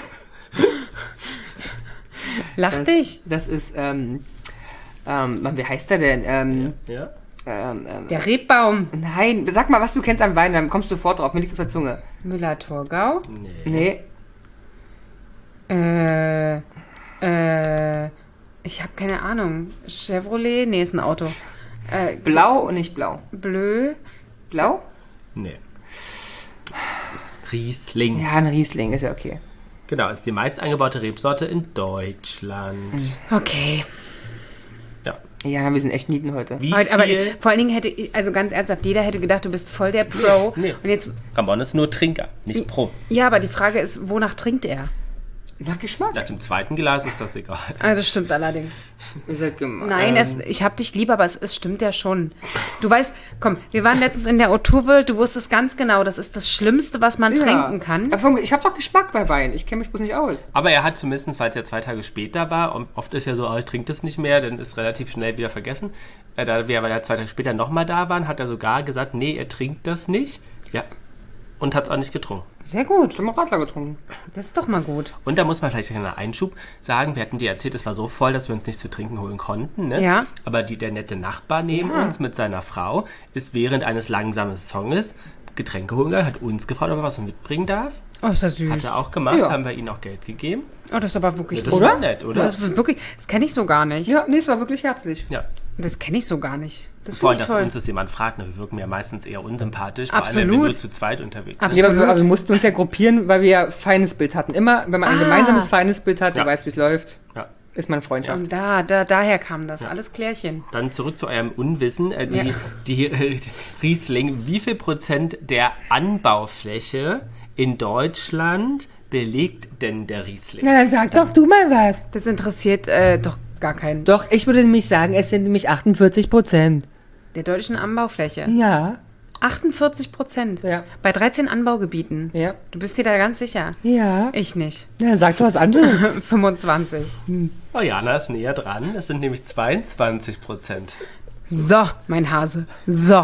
Lach dich. Das ist, wie heißt der denn? Ja? Der Rebbaum. Nein, sag mal, was du kennst am Wein, dann kommst du sofort drauf. Mir liegt's auf der Zunge. Müller-Thurgau. Nee. Ich habe keine Ahnung. Chevrolet? Nee, ist ein Auto. Blau und nicht blau. Bleu. Blau? Nee. Riesling. Ja, ein Riesling ist ja okay. Genau, ist die meist angebaute Rebsorte in Deutschland. Okay. Ja. Ja, wir sind echt Nieten heute. Wie Aber viel? vor allen Dingen also ganz ernsthaft, jeder hätte gedacht, du bist voll der Pro. Nee. Und jetzt, Ramon ist nur Trinker, nicht Pro. ja, aber die Frage ist, wonach trinkt er? Nach Geschmack. Nach dem zweiten Glas ist das egal. Also das stimmt allerdings. Ihr seid gemein. Nein, ich hab dich lieb, aber es stimmt ja schon. Du weißt, komm, wir waren letztens in der O2-World, du wusstest ganz genau, das ist das Schlimmste, was man trinken kann. Aber ich habe doch Geschmack bei Wein. Ich kenne mich bloß nicht aus. Aber er hat zumindest, weil es ja 2 Tage später war, und oft ist ja so, ich trinke das nicht mehr, dann ist relativ schnell wieder vergessen. Da wir aber ja 2 Tage später nochmal da waren, hat er sogar gesagt, nee, er trinkt das nicht. Ja. Und hat es auch nicht getrunken. Sehr gut, Ich habe Radler getrunken. das ist doch mal gut. Und da muss man vielleicht einen Einschub sagen, wir hatten dir erzählt, es war so voll, dass wir uns nichts zu trinken holen konnten. Ne? Ja. Aber der nette Nachbar neben uns mit seiner Frau ist während eines langsamen Songes Getränke holen gegangen, hat uns gefragt, ob er was mitbringen darf. Oh, ist das süß. Hat er auch gemacht, Ja. haben wir ihm auch Geld gegeben. Oh, das ist aber wirklich Das gut. war nett, oder? Das kenne ich so gar nicht. Ja, nee, es war wirklich herzlich. Ja. Das kenne ich so gar nicht. Das Vor finde allem, ich dass toll. uns das jemand fragt, ne? Wir wirken ja meistens eher unsympathisch, vor allem wenn wir Absolut. nur zu zweit unterwegs sind. Absolut. Ja, aber wir mussten uns ja gruppieren, weil wir ja feines Bild hatten. Immer, wenn man ein gemeinsames feines Bild hat, Ja. du weißt, wie es läuft, Ja. ist man Freundschaft. Und daher kam das. Alles Klärchen. Dann zurück zu eurem Unwissen. Ja. Die Riesling, wie viel Prozent der Anbaufläche in Deutschland belegt denn der Riesling? Na, dann sag doch du mal was. Das interessiert doch gar keinen. Doch, ich würde nämlich sagen, es sind nämlich 48%. Der deutschen Anbaufläche. Ja, 48%. Ja. Bei 13 Anbaugebieten. ja, Du bist dir da ganz sicher. ja. Ich nicht. Na, sag doch was anderes. 25. Oh, Jana ist näher dran. Es sind nämlich 22%. So, mein Hase. So.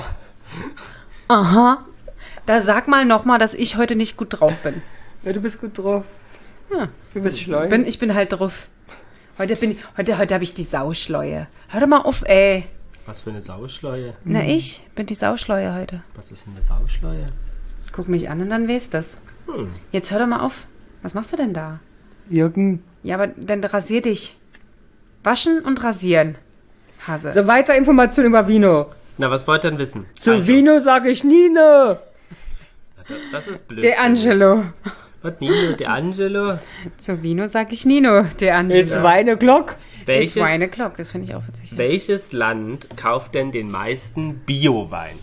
Aha. Da sag mal nochmal, dass ich heute nicht gut drauf bin. Ja, du bist gut drauf. Ja. Du bist schlau. Ich bin halt drauf. Heute habe ich die Sauschleue. Hör doch mal auf, ey. Was für eine Sauschleue? Na, ich bin die Sauschleue heute. Was ist denn eine Sauschleue? Guck mich an und dann weißt das. Jetzt hör doch mal auf. Was machst du denn da? Jürgen. Ja, aber dann rasier dich. Waschen und rasieren. Hase. So, weiter Informationen über Vino. Na, was wollt ihr denn wissen? Zu Also, Vino sage ich Nino. Das ist blöd. De Angelo. Und Nino, De Angelo. Zu Vino sag ich Nino. De Angelo. It's Weine Glock. It's Wine O'Clock. Das finde ich auch witzig. Welches Land kauft denn den meisten Bio-Wein?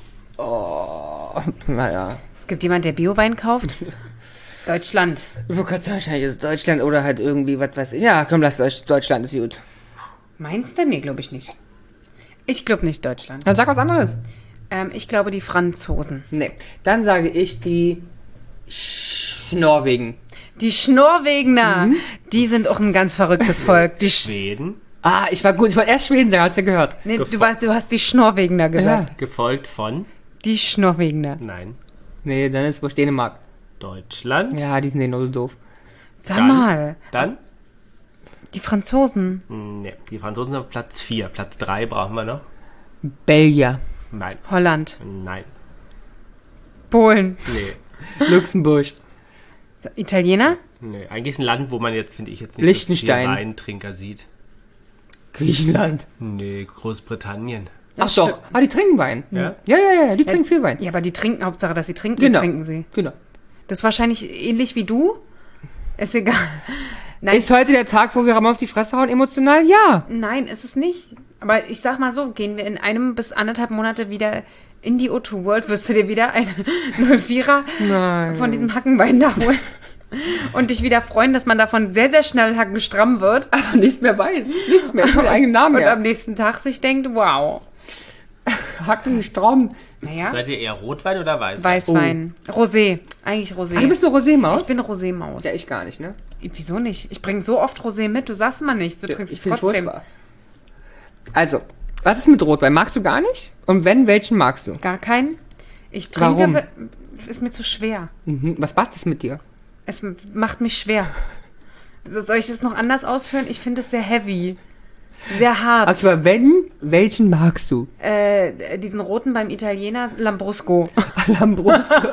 Naja. Es gibt jemand, der Biowein kauft. Deutschland. Ich wollte gerade sagen, wahrscheinlich ist es Deutschland oder halt irgendwie, was weiß ich. Ja, komm, lass Deutschland, ist gut. Meinst du? Nee, glaube ich nicht. Ich glaube nicht Deutschland. Dann sag was anderes. Ich glaube die Franzosen. Nee, dann sage ich die Norwegen. Die Schnorwegener, die sind auch ein ganz verrücktes Volk. Die Schweden, Ah, ich war gut. Ich wollte erst Schweden sagen, hast du gehört. nee, du hast die Schnorwegener gesagt. gefolgt von, Die Schnorwegener. nein, Nee, dann ist wohl Dänemark. Deutschland. Ja, die sind eh nur so doof. Sag Dann- mal, Dann? die Franzosen. Nee, die Franzosen sind auf Platz 4. Platz 3 brauchen wir noch. Belgier. Nein, Holland. nein, Polen. nee. Luxemburg. So, Italiener? Nee, eigentlich ein Land, wo man jetzt, finde ich, jetzt nicht Liechtenstein. so viele Weintrinker sieht. Griechenland. Nee, Großbritannien. Ach doch. Ah, die trinken Wein. Ja? Ja, die trinken viel Wein. Ja, aber die trinken, Hauptsache, dass sie trinken, Genau. trinken sie. Genau. Das ist wahrscheinlich ähnlich wie du. Ist egal. Nein, Ist heute der Tag, wo wir Ramon auf die Fresse hauen, emotional? Ja. nein, ist es nicht. Aber ich sag mal so, gehen wir in 1 bis 1,5 Monate wieder in die O2 World, wirst du dir wieder einen 04er Nein. von diesem Hackenwein da holen. Und dich wieder freuen, dass man davon sehr, sehr schnell hackenstramm wird. Nichts mehr weiß. Nichts mehr. Keinen eigenen Namen Und mehr. am nächsten Tag sich denkt, wow. Hacken, Strom. Naja, Seid ihr eher Rotwein oder Weißwein? Weißwein. Rosé. Eigentlich Rosé. Ah, du bist eine Rosé-Maus? Ich bin eine Rosé-Maus. Ja, ich gar nicht, ne? Wieso nicht? Ich bringe so oft Rosé mit, du sagst immer nichts, du trinkst Ich es find's trotzdem. furchtbar. Also, was ist mit Rotwein? Magst du gar nicht? Und wenn, welchen magst du? Gar keinen. Ich trinke, Warum? ist mir zu schwer. Mhm. Was macht das mit dir? Es macht mich schwer. Also soll ich das noch anders ausführen? Ich finde es sehr heavy. Sehr hart. Also, aber wenn, welchen magst du? Diesen roten beim Italiener, Lambrusco. Lambrusco.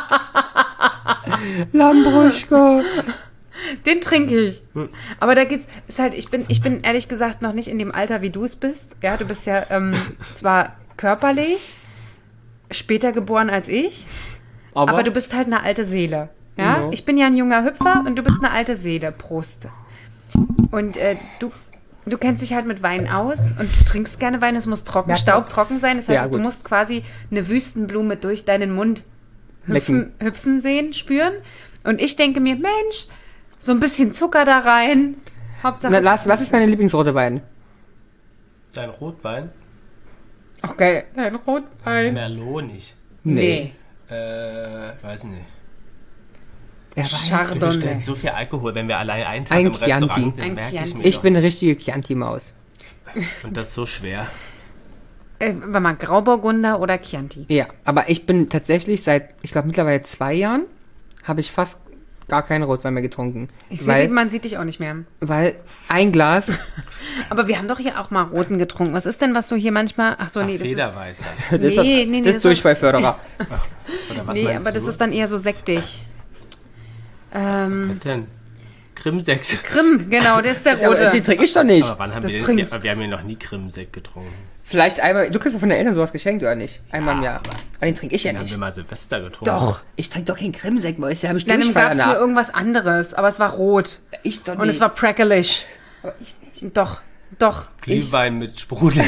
Lambrusco. Den trinke ich. Aber da geht's, ist halt, ich bin ehrlich gesagt noch nicht in dem Alter, wie du es bist. Ja, du bist ja zwar körperlich später geboren als ich, aber du bist halt eine alte Seele. Ja? Ja. Ich bin ja ein junger Hüpfer und du bist eine alte Seele. Prost. Und du kennst dich halt mit Wein aus und du trinkst gerne Wein. Es muss trocken, Merkt man. staubtrocken sein. Das heißt, Ja, du gut. musst quasi eine Wüstenblume durch deinen Mund Lecken. hüpfen sehen, spüren. Und ich denke mir, Mensch, so ein bisschen Zucker da rein. Hauptsache. Na, Lars, was ist meine Lieblingsrote Wein? Dein Rotwein? Okay, dein Rotwein. Merlot nicht. Nee. Weiß nicht. Ja, Wein. Wir bestellen Chardonnay. so viel Alkohol, wenn wir allein einen Tag Ein im Restaurant Chianti. sind, Ein merke ich Chianti. mir Ich doch bin eine nicht. richtige Chianti-Maus. Und das ist so schwer. Warte mal, Grauburgunder oder Chianti? Ja, aber ich bin tatsächlich seit, ich glaube mittlerweile 2 Jahren, habe ich fast gar keinen Rotwein mehr getrunken. Man sieht dich auch nicht mehr. Weil ein Glas, Aber wir haben doch hier auch mal roten getrunken. Was ist denn, was du hier manchmal... Ach so, nee, das ist... Federweißer. das ist, was, Nee, das ist das- Durchfallförderer. Oder was Nee, meinst aber das du? ist dann eher so sektig. Was denn? Krimsekt. Krim, genau, der ist der Aber die rote. trinke ich doch nicht. Aber wann haben Das wir den? trinkt. Wir haben ja noch nie Krimsekt getrunken. Vielleicht einmal, du kriegst doch von der Eltern sowas geschenkt, oder nicht? Einmal im Jahr. Aber den trinke ich ja Den haben wir nicht. mal Silvester getrunken. Doch. Ich trinke doch keinen Krimsekt, Mäuse, da habe ich Dann Durchfall gab es hier danach. irgendwas anderes, aber es war rot. Ich doch nicht. Und es war prackelish. Aber ich nicht. Doch. Glühwein mit Sprudel.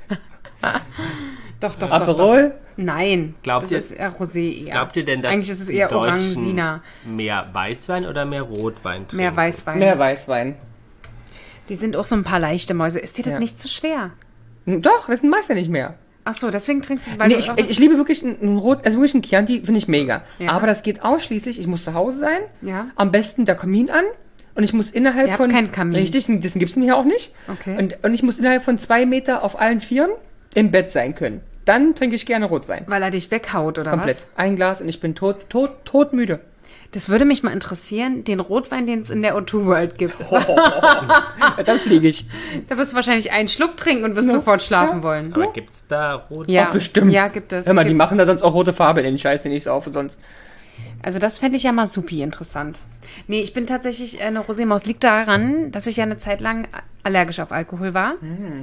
Doch. Aperol? Nein, Glaubt das ihr- ist eher Rosé eher. Glaubt ihr denn, dass Eigentlich ist es die eher Deutschen Orangina. mehr Weißwein oder mehr Rotwein trinken? Mehr Weißwein. Mehr Weißwein. Die sind auch so ein paar leichte Mäuse. Ist dir das Ja. nicht zu schwer? Doch, das ist ein Meister nicht mehr. Ach so, deswegen trinkst du es, weil Nee, du ich, irgendwas- ich liebe wirklich einen Rot, also wirklich einen Chianti, finde ich mega. Ja. Aber das geht ausschließlich, ich muss zu Hause sein, Ja. am besten der Kamin an und ich muss innerhalb Ihr habt von... keinen Kamin. Richtig, das gibt's hier auch nicht. Okay. Und ich muss innerhalb von 2 Meter auf allen Vieren im Bett sein können. Dann trinke ich gerne Rotwein. weil er dich weghaut, oder Komplett. was? Ein Glas und ich bin todmüde. Das würde mich mal interessieren, den Rotwein, den es in der O2 World gibt. Ja, dann fliege ich. Da wirst du wahrscheinlich einen Schluck trinken und wirst sofort schlafen wollen. Aber gibt's da Rotwein? Ja, bestimmt. Ja, gibt es. Hör mal, die Gibt machen da sonst auch rote Farbe in den Scheiß, den ich saufe sonst. Also das fände ich ja mal supi interessant. Nee, ich bin tatsächlich eine Rosémaus. Liegt daran, dass ich ja eine Zeit lang allergisch auf Alkohol war.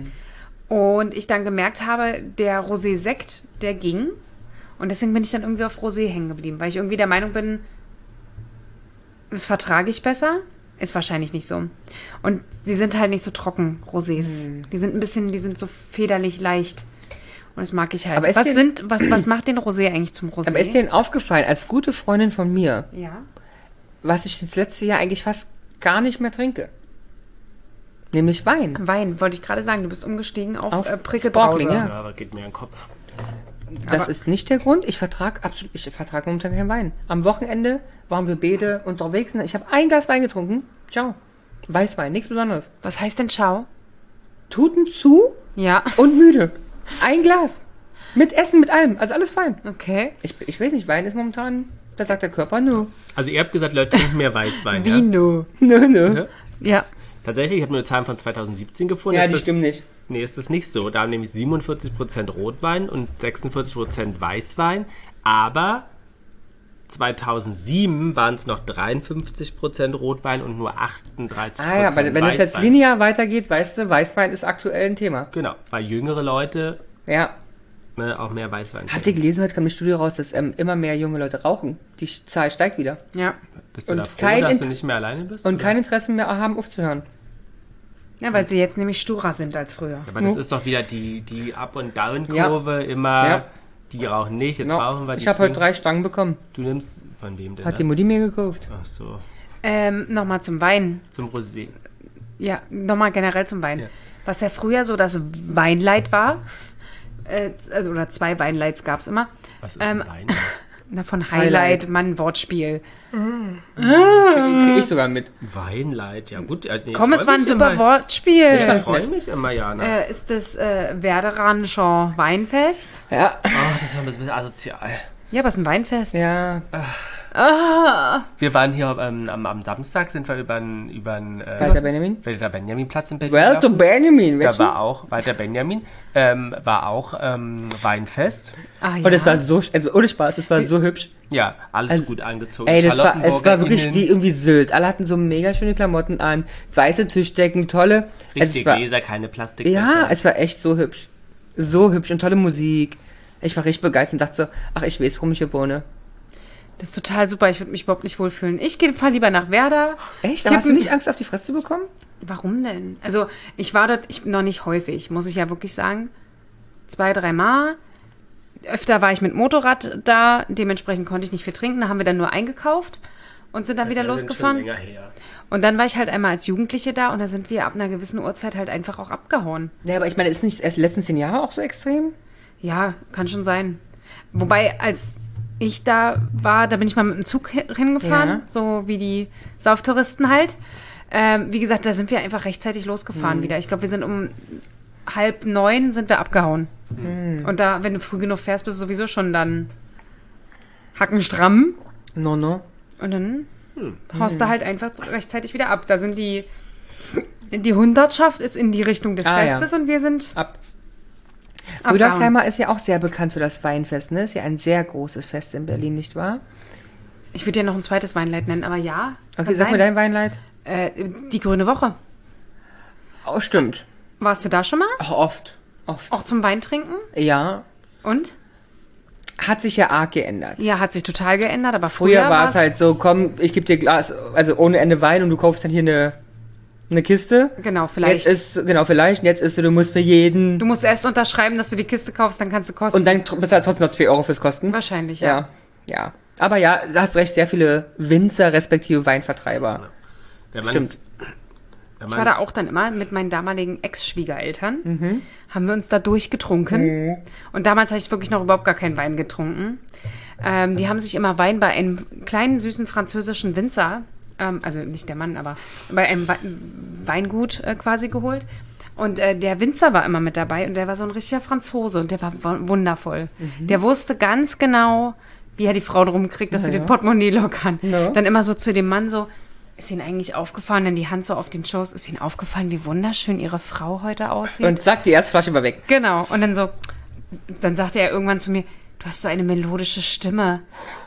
Und ich dann gemerkt habe, der Rosé-Sekt, der ging. Und deswegen bin ich dann irgendwie auf Rosé hängen geblieben, weil ich irgendwie der Meinung bin, das vertrage ich besser. Ist wahrscheinlich nicht so. Und sie sind halt nicht so trocken, Rosés. Die sind so federlich leicht. Und das mag ich halt. Aber ist Was macht den Rosé eigentlich zum Rosé? Aber ist dir denn aufgefallen, als gute Freundin von mir, ja. was ich das letzte Jahr eigentlich fast gar nicht mehr trinke? Nämlich Wein. Wein, wollte ich gerade sagen. Du bist umgestiegen auf, Auf Prickelbrause. Sparkling, ja. Ja, aber geht mir in den Kopf. Das Aber- ist nicht der Grund. Ich vertrage momentan keinen Wein. Am Wochenende waren wir beide unterwegs und ich habe ein Glas Wein getrunken. Ciao. Weißwein, nichts Besonderes. Was heißt denn Ciao? Tuten zu Ja. und müde. Ein Glas. Mit Essen, mit allem. Also alles fein. Okay. Ich weiß nicht, Wein ist momentan, da sagt der Körper, nö. Also ihr habt gesagt, Leute trinken mehr Weißwein, ja? Vino. Nö. Ja? Ja. Tatsächlich, ich habe nur Zahlen von 2017 gefunden. Ja, Ist die das- stimmen nicht. Nee, ist das nicht so. Da haben nämlich 47% Rotwein und 46% Weißwein. Aber 2007 waren es noch 53% Rotwein und nur 38% Ah ja, aber wenn das jetzt Weißwein. linear weitergeht, weißt du, Weißwein ist aktuell ein Thema. Genau, weil jüngere Leute Ja. auch mehr Weißwein Habt ihr gelesen, heute kam eine Studie raus, dass immer mehr junge Leute rauchen? Die Zahl steigt wieder. Ja. Bist du und da froh, kein dass du Int- nicht mehr alleine bist? Und oder? kein Interesse mehr haben, aufzuhören. Ja, weil sie jetzt nämlich sturer sind als früher. Ja, aber das ist doch wieder die Up- und Down-Kurve immer. Ja. Die rauchen nicht, jetzt Ja. rauchen wir die. Ich habe heute trinken. 3 Stangen bekommen. Du nimmst von wem denn Hat das? die Mutti mir gekauft. Ach so, Nochmal zum Wein. zum Rosé. Ja, nochmal generell zum Wein. Ja. Was ja früher so das Weinleid war, oder 2 Weinlights gab es immer. Was ist ein Wein? Na, von Highlight, Mann, Wortspiel. Krieg ich sogar mit. Weinlight, ja gut. Also, Komm, es war ein super Wortspiel. Ich freue mich immer, Jana. Ist das Werderanscher Weinfest? Ja. Oh, das haben wir ein bisschen asozial. Ja, was ist ein Weinfest? Ja. Wir waren hier am Samstag, sind wir über den Walter Benjamin? Walter Benjamin Platz in Berlin. Walter gelaufen. Benjamin, Da war auch Walter Benjamin, war auch Weinfest. Ah, ja. Und es war so, also ohne Spaß, es war so hübsch. Ja, alles Also, gut angezogen. Ey, es war wirklich Charlottenburger wie irgendwie Sylt. Alle hatten so mega schöne Klamotten an, weiße Tischdecken, tolle. Richtige es war, Gläser, keine Plastikbecher. ja, es war echt so hübsch. So hübsch und tolle Musik. Ich war richtig begeistert und dachte so, ach, ich weiß, warum ich hier wohne. Das ist total super. Ich würde mich überhaupt nicht wohlfühlen. Ich fahre lieber nach Werder. Echt? Aber hast du nicht Angst, auf die Fresse zu bekommen? Warum denn? Also, ich war dort noch nicht häufig, muss ich ja wirklich sagen. 2, 3 Mal. Öfter war ich mit Motorrad da. Dementsprechend konnte ich nicht viel trinken. Da haben wir dann nur eingekauft und sind dann wieder losgefahren. Schon länger her. Und dann war ich halt einmal als Jugendliche da und da sind wir ab einer gewissen Uhrzeit halt einfach auch abgehauen. Ja, aber ich meine, ist nicht erst die letzten 10 Jahre auch so extrem? Ja, kann schon sein. Wobei, als ich da war, da bin ich mal mit dem Zug hingefahren, Ja. so wie die Sauftouristen halt. Wie gesagt, da sind wir einfach rechtzeitig losgefahren wieder. Ich glaube, wir sind um 8:30 sind wir abgehauen. Und da, wenn du früh genug fährst, bist du sowieso schon dann hackenstramm. No. Und dann haust du halt einfach rechtzeitig wieder ab. Da sind die Hundertschaft ist in die Richtung des Festes und wir sind Ab. abgehauen. Rüdersheimer ist ja auch sehr bekannt für das Weinfest, ne? Ist ja ein sehr großes Fest in Berlin, nicht wahr? Ich würde ja noch ein zweites Weinleid nennen, aber ja. Okay, kann sag sein. mir dein Weinleid. Die Grüne Woche. Oh, stimmt. Warst du da schon mal? Auch oft. Auch zum Weintrinken? Ja. Und? Hat sich ja arg geändert. Ja, hat sich total geändert, aber Früher war es war's- halt so, komm, ich gebe dir Glas, also ohne Ende Wein und du kaufst dann hier eine Kiste. Genau, vielleicht. Vielleicht, und jetzt ist du musst für jeden. Du musst erst unterschreiben, dass du die Kiste kaufst, dann kannst du kosten. Und dann bezahlst du trotzdem noch 2 Euro fürs Kosten. Wahrscheinlich, ja. Ja. Aber ja, du hast recht, sehr viele Winzer respektive Weinvertreiber. Wenn man Stimmt. Ich war da auch dann immer mit meinen damaligen Ex-Schwiegereltern. Haben wir uns da durchgetrunken. Und damals habe ich wirklich noch überhaupt gar keinen Wein getrunken. Die haben sich immer Wein bei einem kleinen, süßen französischen Winzer, also nicht der Mann, aber bei einem Weingut quasi geholt. Und der Winzer war immer mit dabei und der war so ein richtiger Franzose und der war wundervoll. Der wusste ganz genau, wie er die Frauen rumkriegt, dass sie den Portemonnaie lockern. Ja. Dann immer so zu dem Mann so, ist Ihnen eigentlich aufgefallen, denn die Hand so auf den Schoß, ist Ihnen aufgefallen, wie wunderschön Ihre Frau heute aussieht? Und zack, die erste Flasche war weg. Genau. Und dann sagte er irgendwann zu mir, du hast so eine melodische Stimme.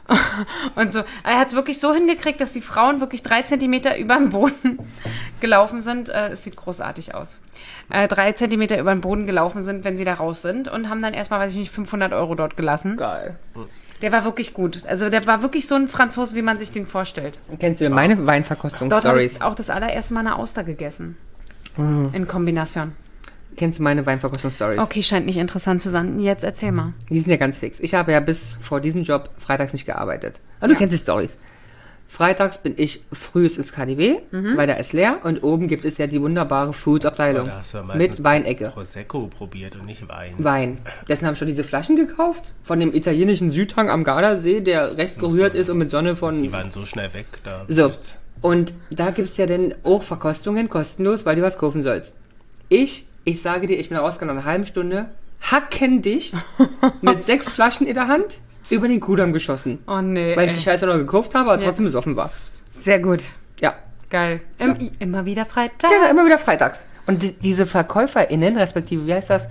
Und so, er hat es wirklich so hingekriegt, dass die Frauen wirklich 3 Zentimeter über den Boden gelaufen sind. Es sieht großartig aus. 3 Zentimeter über den Boden gelaufen sind, wenn sie da raus sind und haben dann erstmal, weiß ich nicht, 500 Euro dort gelassen. Geil. Der war wirklich gut. Also der war wirklich so ein Franzose, wie man sich den vorstellt. Kennst du meine Dort habe Weinverkostungsstories? ich auch das allererste Mal eine Auster gegessen. In Kombination. Kennst du meine Weinverkostungsstories? Okay, scheint nicht interessant zu sein. Jetzt erzähl mal. Die sind ja ganz fix. Ich habe ja bis vor diesem Job freitags nicht gearbeitet. Aber du kennst die Stories. Freitags bin ich frühest ins KDW, weil da ist leer und oben gibt es ja die wunderbare Food-Abteilung Da hast du ja meistens mit Weinecke. Prosecco probiert und nicht Wein. Wein. Dessen habe ich schon diese Flaschen gekauft von dem italienischen Südhang am Gardasee, der rechts gerührt ist und mit Sonne von... Die waren so schnell weg. Da So, und da gibt es ja dann auch Verkostungen kostenlos, weil du was kaufen sollst. Ich sage dir, ich bin rausgegangen nach einer halben Stunde, hackendicht, mit 6 Flaschen in der Hand, über den Kudamm geschossen. Oh nee. Weil ich die Scheiße noch gekauft habe, aber Ja. trotzdem besoffen war. Sehr gut. Ja, Geil. Immer wieder Freitag. genau, immer wieder freitags. Und diese VerkäuferInnen, respektive, wie heißt das?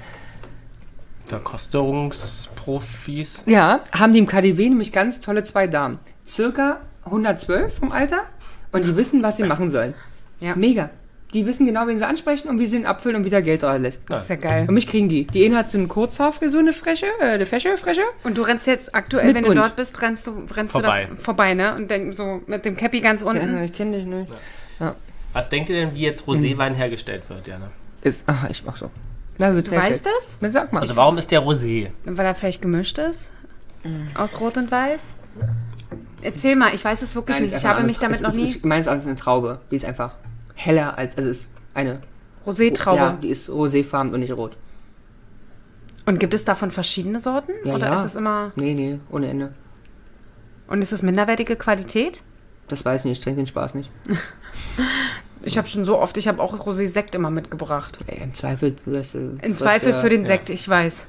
Verkostungsprofis. Ja, haben die im KDW nämlich ganz tolle 2 Damen. Circa 112 vom Alter und die wissen, was sie machen sollen. Ja. Mega. Die wissen genau, wen sie ansprechen und wie sie ihn abfüllen und wieder Geld lässt. Das ist ja geil. Und mich kriegen die. Die eine hat so eine Kurzhaarfrisur, eine Fresche. Und du rennst jetzt aktuell, Mit wenn Bund. du dort bist, rennst du Vorbei. da vorbei, ne? Und dann so mit dem Cappy ganz unten. Ja, ich kenne dich nicht. Was denkt ihr denn, wie jetzt Roséwein hergestellt wird, Jana? Ich mach so. Na, Du weißt das? Na, sag mal. Also warum ist der Rosé? Weil er vielleicht gemischt ist? Aus Rot und Weiß? Erzähl mal, ich weiß es wirklich Nein, nicht. ist Ich einfach habe mich eine- damit noch nie... Ich meine, es ist eine Traube. Die ist einfach heller als... Also ist eine... Rosé-Traube. Ja, die ist roséfarben und nicht rot. Und gibt es davon verschiedene Sorten? Ja, Oder ja. ist es immer... Nee, ohne Ende. Und ist es minderwertige Qualität? Das weiß ich nicht, ich trinke den Spaß nicht. Ich habe schon so oft, ich habe auch Rosé-Sekt immer mitgebracht. Ey, im Zweifel... In Zweifel für den Sekt, ich weiß.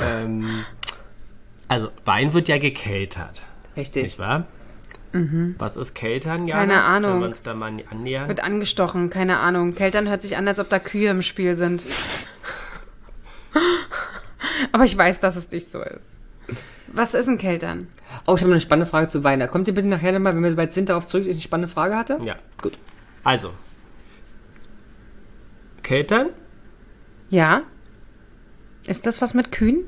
Also Wein wird ja gekeltert, Richtig. nicht wahr? Was ist Keltern, Jana? Keine Ahnung. Wenn wir uns da mal annähern. Wird angestochen, keine Ahnung. Keltern hört sich an, als ob da Kühe im Spiel sind. Aber ich weiß, dass es nicht so ist. Was ist ein Keltern? Oh, ich habe eine spannende Frage zu Wein. Da kommt ihr bitte nachher nochmal, wenn wir bald sind, darauf zurück, dass ich eine spannende Frage hatte? Ja. Gut. Also. Keltern? Ja? Ist das was mit Kühen?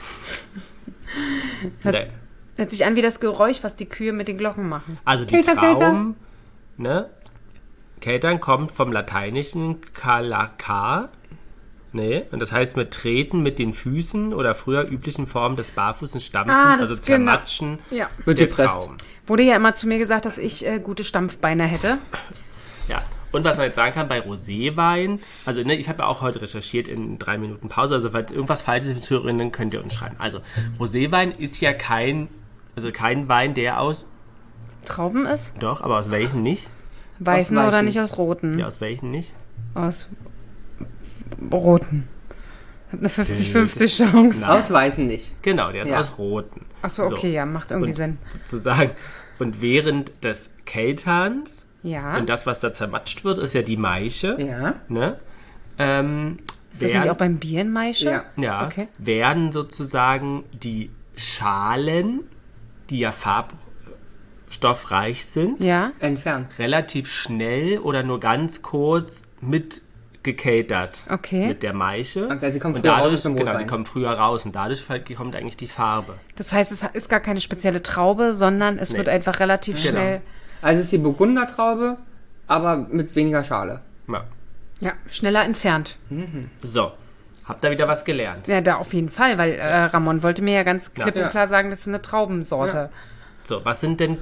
Nee. Hört sich an wie das Geräusch, was die Kühe mit den Glocken machen. Also die Kelter, Trauben, ne? Keltern kommt vom lateinischen kalakar, ne? Und das heißt mit Treten mit den Füßen oder früher üblichen Formen des barfußen Stampfens, Ah, das also ist genau. Zermatschen Ja. Wird der gepresst. Trauben. Wurde ja immer zu mir gesagt, dass ich gute Stampfbeine hätte. Ja. Und was man jetzt sagen kann bei Roséwein, also ne, ich habe ja auch heute recherchiert in 3 Minuten Pause, also falls irgendwas Falsches ist, Hörerinnen, könnt ihr uns schreiben. Also Roséwein ist ja kein Wein, der aus, Trauben ist? doch, aber aus welchen nicht? Weißen Aus oder weißen. nicht aus roten? Ja, aus welchen nicht? Aus roten. Hat eine 50-50 Chance. Nein. Aus Weißen nicht. Genau, der ist Ja. aus roten. Achso, okay, ja, macht irgendwie und Sinn. Sozusagen, und während des Kelterns, Ja. und das, was da zermatscht wird, ist ja die Maische, Ja. ne? Ist das nicht auch beim Bier ein Maische? Ja. Ja, Okay. werden sozusagen die Schalen, die ja farbstoffreich sind, Ja. Entfernt. relativ schnell oder nur ganz kurz mit gekatert Okay. mit der Maische. Okay, sie kommen und früher raus dadurch, als beim genau, die Rotwein. kommen früher raus und dadurch kommt eigentlich die Farbe. Das heißt, es ist gar keine spezielle Traube, sondern es wird einfach relativ Genau. schnell, Also es ist die Burgundertraube, aber mit weniger Schale. Ja. ja, schneller entfernt. So, habt ihr wieder was gelernt? Ja, da auf jeden Fall, weil Ramon wollte mir ja ganz klipp Ja. und klar sagen, das ist eine Traubensorte. So, was sind denn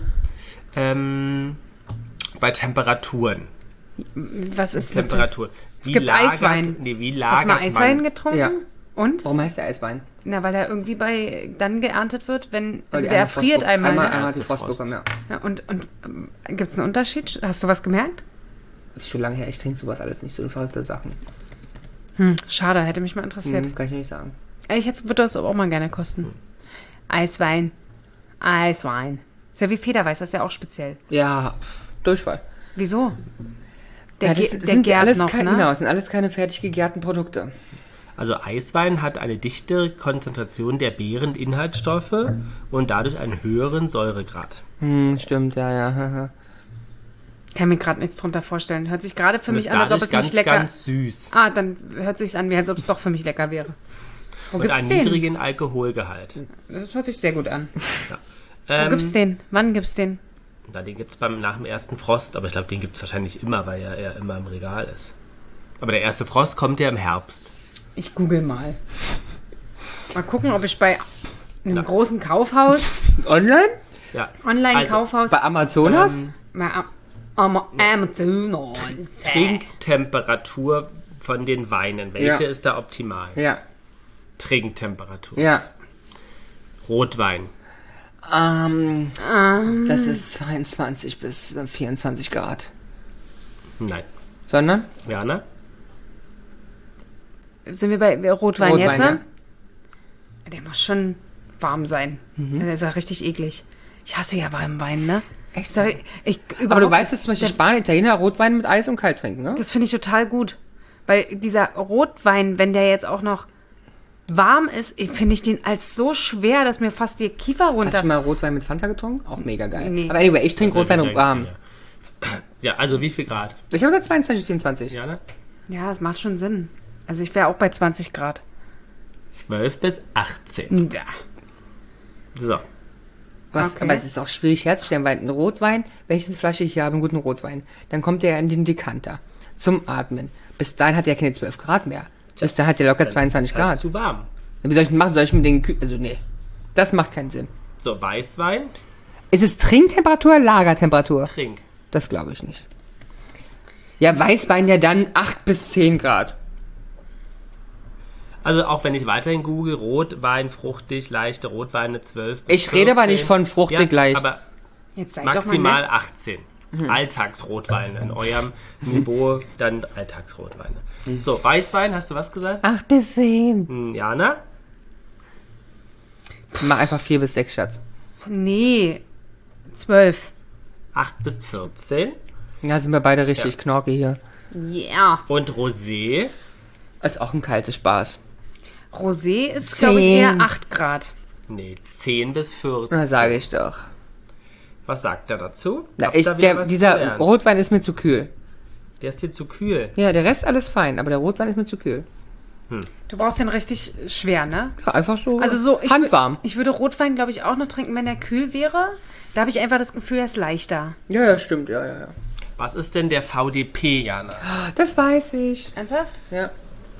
bei Temperaturen? Was ist mit Temperatur. Es gibt Eiswein. Nee, wie Hast lagert du mal Eiswein man? getrunken? Ja. Und? Warum heißt der Eiswein? Na, weil er irgendwie dann geerntet wird, wenn, Weil also die der einmal erfriert Frost- einmal. Einmal Ne? hat Erste die Frost Frost. bekommen, ja. Ja, und gibt es einen Unterschied? Hast du was gemerkt? Das ist schon lange her, ich trinke sowas alles nicht, so verrückte Sachen. Schade, hätte mich mal interessiert. Kann ich nicht sagen. Würde das aber auch mal gerne kosten. Eiswein. Eiswein. Ist ja wie Federweiß, das ist ja auch speziell. Ja, Durchfall. Wieso? Ja, das der sind gärt alles noch, kein, ne? Genau, es sind alles keine fertig gegärten Produkte. Also Eiswein hat eine dichtere Konzentration der Beereninhaltsstoffe und dadurch einen höheren Säuregrad. Stimmt, ja. Kann mir gerade nichts drunter vorstellen. Hört sich gerade für Und mich ist an, als ob dadurch es nicht lecker... ganz süß. Ah, dann hört sich's an, wie als ob es doch für mich lecker wäre. Wo Und gibt's einen den? niedrigen Alkoholgehalt. Das hört sich sehr gut an. Wo Ähm, gibt's den? Wann gibt's den? Den gibt es nach dem ersten Frost, aber ich glaube, den gibt es wahrscheinlich immer, weil er immer im Regal ist. Aber der erste Frost kommt ja im Herbst. Ich google mal. Mal gucken, ob ich bei einem großen Kaufhaus, Online? Ja. Online-Kaufhaus, Bei Amazonas? Amazon. Trinktemperatur von den Weinen. Welche Ja. ist da optimal? Ja. Trinktemperatur. Ja. Rotwein. Das ist 22 bis 24 Grad. Nein. Sondern? Jana? Sind wir bei Rotwein jetzt? ja. Ne? Der muss schon warm sein. Der ist ja richtig eklig. Ich hasse ja warmen Wein, ne? Echt? Sorry, Aber du weißt, dass zum Beispiel Spanier, Italiener Rotwein mit Eis und kalt trinken, ne? Das finde ich total gut. Weil dieser Rotwein, wenn der jetzt auch noch warm ist, finde ich den als so schwer, dass mir fast die Kiefer Hast du runter... schon mal Rotwein mit Fanta getrunken? Auch mega geil. Nee. Aber anyway, ich trinke Rotwein Also, warm. Ja, also wie viel Grad? Ich habe gesagt 22, 24. Jana? Ja, das macht schon Sinn. Also ich wäre auch bei 20 Grad. 12 bis 18. Ja. So. Was, Okay. Aber es ist auch schwierig herzustellen, weil ein Rotwein, wenn ich eine Flasche hier habe, einen guten Rotwein, dann kommt der in den Dekanter zum Atmen. Bis dahin hat der keine 12 Grad mehr. Bis dahin hat der locker Dann 22 ist es halt Grad. zu warm. Wie soll ich das machen? Soll ich mit den Also nee. Das macht keinen Sinn. So, Weißwein, Ist es Trinktemperatur oder Lagertemperatur? trink. Das glaube ich nicht. Ja, Weißwein ja dann 8 bis 10 Grad. Also auch wenn ich weiterhin google, Rotwein, fruchtig, leichte Rotweine 12 bis Ich rede aber 14. nicht von fruchtig leicht. Aber Jetzt seid doch mal maximal nett. 18. Alltagsrotweine. In eurem Niveau dann Alltagsrotweine. So, Weißwein, hast du was gesagt? 8 bis 10. Jana? Mach einfach 4 bis 6, Schatz. Nee, 12. 8 bis 14. Ja, sind wir beide richtig knorke hier. Yeah. Und Rosé? Ist auch ein kaltes Spaß. Rosé ist, 10. glaube ich, eher 8 Grad. Nee, 10 bis 14. Na, sage ich doch. Was sagt er dazu? Na, Habt ihr wieder was dieser gelernt? Rotwein ist mir zu kühl. Der ist dir zu kühl. Ja, der Rest alles fein, aber der Rotwein ist mir zu kühl. Du brauchst den richtig schwer, ne? Ja, einfach so, Also so, handwarm. Ich würde Rotwein, glaube ich, auch noch trinken, wenn er kühl wäre. Da habe ich einfach das Gefühl, er ist leichter. Ja, stimmt, ja. Was ist denn der VDP, Jana? Das weiß ich. Ernsthaft? Ja.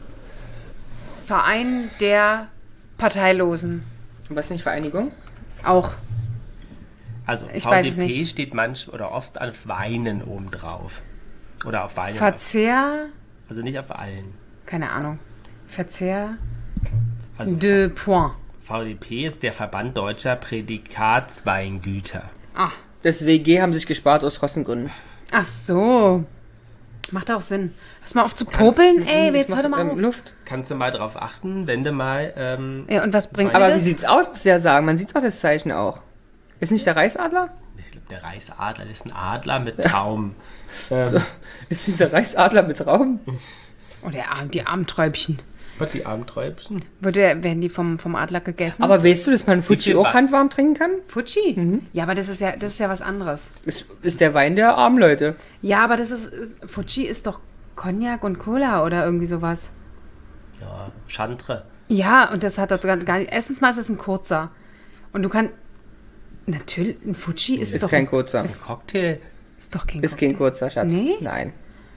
Verein der Parteilosen. Und was ist nicht Vereinigung? Auch. Also Ich VDP weiß es nicht. steht manchmal oder oft auf Weinen obendrauf. Oder auf Weinen. Verzehr, Also nicht auf allen. keine Ahnung. Verzehr Also de Point. VDP ist der Verband deutscher Prädikatsweingüter. Ah, Das WG haben sich gespart aus Kostengründen. ach so. Macht auch Sinn. Lass mal auf zu popeln, ey. Das Jetzt hör doch mal macht, auf. Luft. Kannst du mal drauf achten, wenn du mal... Ja, und was bringt Aber mir wie das? sieht's aus, muss ich ja sagen. Man sieht doch das Zeichen auch. Ist nicht der Reichsadler? Ich glaube, der Reichsadler ist ein Adler mit Traum. Ist dieser Reichsadler mit Raum? Oh, die Armträubchen. Was, die Armträubchen? Werden die vom Adler gegessen? Aber weißt du, dass man Fuji viel auch Wein? handwarm trinken kann? Fuji? Ja, aber das ist ja was anderes. Ist der Wein der armen Leute. Ja, aber Fuji ist doch Cognac und Cola oder irgendwie sowas. Ja, Chantre. Ja, und das hat doch gar nicht. Erstens mal ist es ein kurzer. Und du kannst. Natürlich, ein Fuji ist doch. kein kurzer. Ein Cocktail. Ist doch kein Ist kein kurzer, Schatz. Nee? Nein.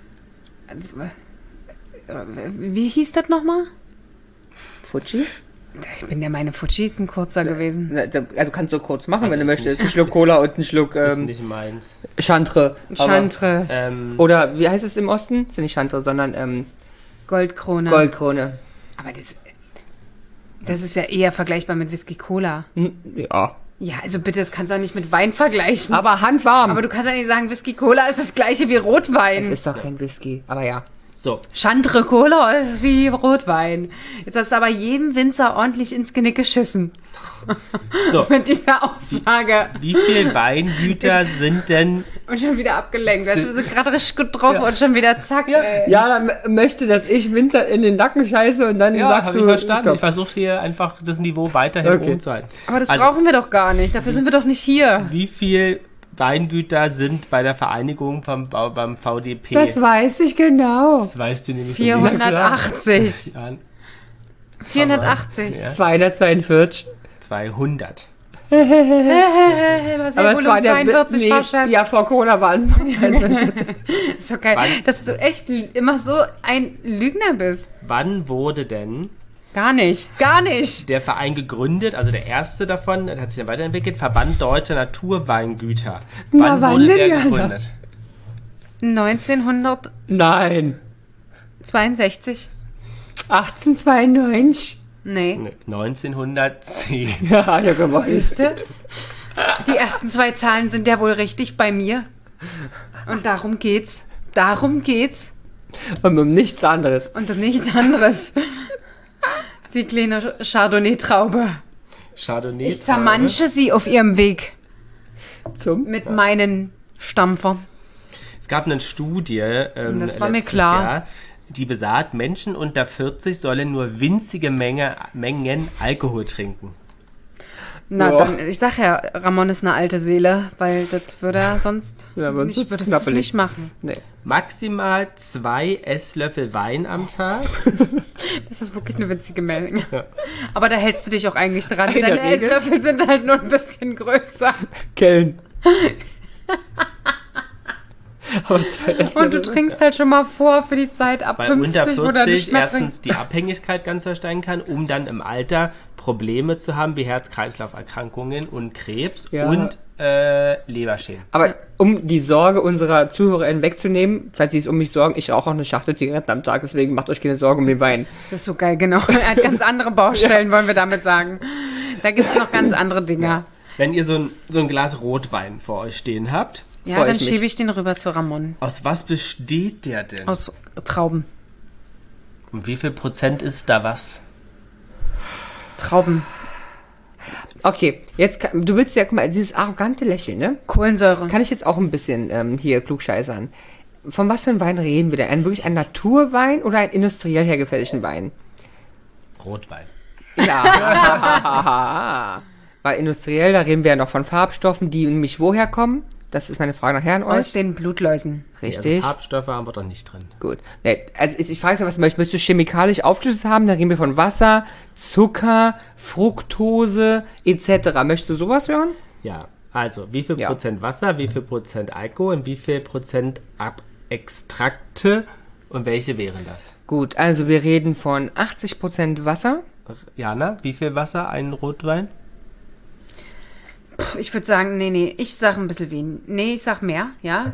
Wie hieß das nochmal? Fuji? Ich bin der meine Fuji ist ein kurzer gewesen. Also kannst du kurz machen, Also wenn du ist möchtest. nicht- Ein Schluck Cola und ein Schluck Ist nicht meins. Chantre. Chantre, Oder wie heißt es im Osten? Ist ja nicht Chantre, sondern Goldkrone. Goldkrone. Aber das ist ja eher vergleichbar mit Whisky Cola. Ja. Ja, also bitte, das kannst du auch nicht mit Wein vergleichen. Aber handwarm. Aber du kannst ja nicht sagen, Whisky Cola ist das gleiche wie Rotwein. es ist doch kein Whisky. Aber ja. So, Chantre Cola ist wie Rotwein. Jetzt hast du aber jedem Winzer ordentlich ins Genick geschissen. so. Mit dieser Aussage. Wie viele Weingüter sind denn... Und schon wieder abgelenkt. Weißt du, wir sind gerade richtig getroffen und schon wieder zack. Ey. Ja, dann möchte, dass ich Winter in den Nacken scheiße und dann Ja, sagst habe du... ich verstanden. Stopp. Ich versuche hier einfach das Niveau weiterhin Okay. oben zu halten. Aber das Also, brauchen wir doch gar nicht. Dafür sind wir doch nicht hier. Wie viel Weingüter sind bei der Vereinigung beim VDP? Das weiß ich genau. Das weißt du nämlich 480. Ja, 480. Ja. 242. 200. Was Aber es war der... 42 verschätzt. ja, vor Corona waren es noch 242. Ist doch geil, dass du echt immer so ein Lügner bist. Wann wurde denn Gar nicht. Gar nicht. der Verein gegründet? Also der erste davon, der hat sich dann weiterentwickelt, Verband Deutscher Naturweingüter. Na, Wann wann wurde denn, der Jana? gegründet? 1962. Nein. 1892. Nee. Nee, 1910. Ja, hat er gewonnen. Siehste? Die ersten zwei Zahlen sind ja wohl richtig bei mir. Und darum geht's. Darum geht's. Und um nichts anderes. Und um nichts anderes. Sie kleine Chardonnay-Traube. Chardonnay. Ich zermansche sie auf ihrem Weg Zum? mit meinen Stampfern. Es gab eine Studie, Das war mir letztes klar. Jahr, die besagt, Menschen unter 40 sollen nur winzige Mengen Alkohol trinken. Na, Ja. dann, ich sag ja, Ramon ist eine alte Seele, weil das würde er sonst Ja, sonst nicht, wird's würde es knappelig. nicht machen. Nee. Maximal 2 Esslöffel Wein am Tag. Das ist wirklich eine witzige Menge. Ja. Aber da hältst du dich auch eigentlich dran. In der Deine Regel. Esslöffel sind halt nur ein bisschen größer. Kellen. Aber 2 Und du trinkst halt schon mal vor für die Zeit ab Weil 50, unter wo du nicht 40 mehr erstens trinkst. die Abhängigkeit ganz versteigen kann, um dann im Alter Probleme zu haben wie Herz-Kreislauf-Erkrankungen und Krebs Ja. und Leberschäden. Aber um die Sorge unserer ZuhörerInnen wegzunehmen, falls sie es um mich sorgen, ich rauche auch eine Schachtel Zigaretten am Tag, deswegen macht euch keine Sorgen um den Wein. Das ist so geil, genau. Er hat ganz andere Baustellen, wollen wir damit sagen. Da gibt es noch ganz andere Dinger. Wenn ihr so ein Glas Rotwein vor euch stehen habt, Ja, Freu dann ich mich. schiebe ich den rüber zu Ramon. aus was besteht der denn? Aus Trauben. Und wie viel Prozent ist da was? Trauben. Okay, jetzt, du willst ja, guck mal, dieses arrogante Lächeln, ne? Kohlensäure. Kann ich jetzt auch ein bisschen hier klugscheißern. Von was für einem Wein reden wir denn? Wirklich ein Naturwein oder ein industriell hergefertigten Wein? Rotwein. Ja. Weil industriell, da reden wir ja noch von Farbstoffen, die nämlich woher kommen. Das ist meine Frage nachher an Aus euch. den Blutläusen. Richtig. Also Farbstoffe haben wir doch nicht drin. Gut. Nee, also ich frage jetzt, was möchtest du chemikalisch aufgeschlüsselt haben? Da reden wir von Wasser, Zucker, Fructose etc. Möchtest du sowas hören? Ja, also wie viel Ja. Prozent Wasser, wie viel Prozent Alkohol und wie viel Prozent Extrakte und welche wären das? Gut, also wir reden von 80% Wasser. Jana, wie viel Wasser ein Rotwein? Ich würde sagen, nee, ich sag ein bisschen weniger. Nee, ich sag mehr, ja.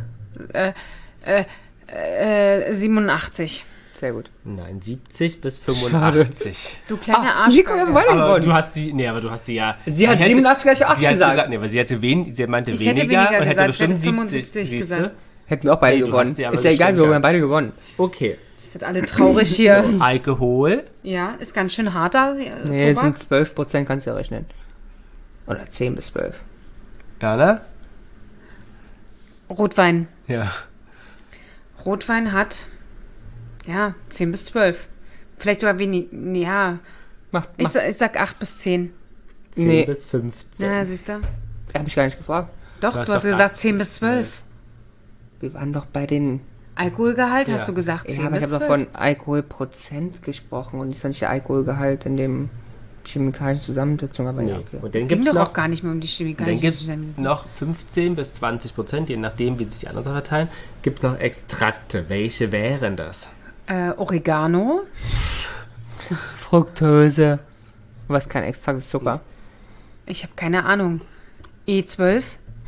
87. Sehr gut. Nein, 70 bis 85. Du kleine Nico, wir haben Arschgeige. beide Aber gewonnen. du hast sie, nee, aber du hast sie ja. Sie hat hätte- 87 gleich 80 sie hat gesagt. Nee, aber sie hatte sie meinte Ich weniger, hätte weniger und hätte gesagt, ich bestimmt hätte 75 siehst du? gesagt. Hätten wir auch beide Nee, du gewonnen. hast sie aber Ist ja egal, bestimmt wir haben gehabt. beide gewonnen. Okay. Sind alle traurig hier. Alkohol. Ja, ist ganz schön harter Nee, Tobak. sind 12%, kannst du ja rechnen. Oder 10 bis 12. Jana? Rotwein. Ja. Rotwein hat, ja, 10 bis 12. Vielleicht sogar wenig, ja. Mach. Ich sag 8 bis 10. 10 Nee. bis 15. Ja, siehst du? Hab ich gar nicht gefragt. Doch, Du hast du hast doch gesagt 8 10 bis 12. Wir waren doch bei den... Alkoholgehalt Ja. hast du gesagt 10 Ja, aber ich bis habe 12. doch von Alkoholprozent gesprochen und ist doch nicht der Alkoholgehalt in dem chemikalischen Zusammensetzung, aber Nee. ja, okay. Und Es dann ging gibt es doch noch, auch gar nicht mehr um die dann chemikalischen gibt's Zusammensetzung. noch 15 bis 20%, je nachdem, wie sich die anderen Sachen verteilen, gibt noch Extrakte. Welche wären das? Oregano, Fructose. Was kein extraktes Zucker. ich habe keine Ahnung. E12,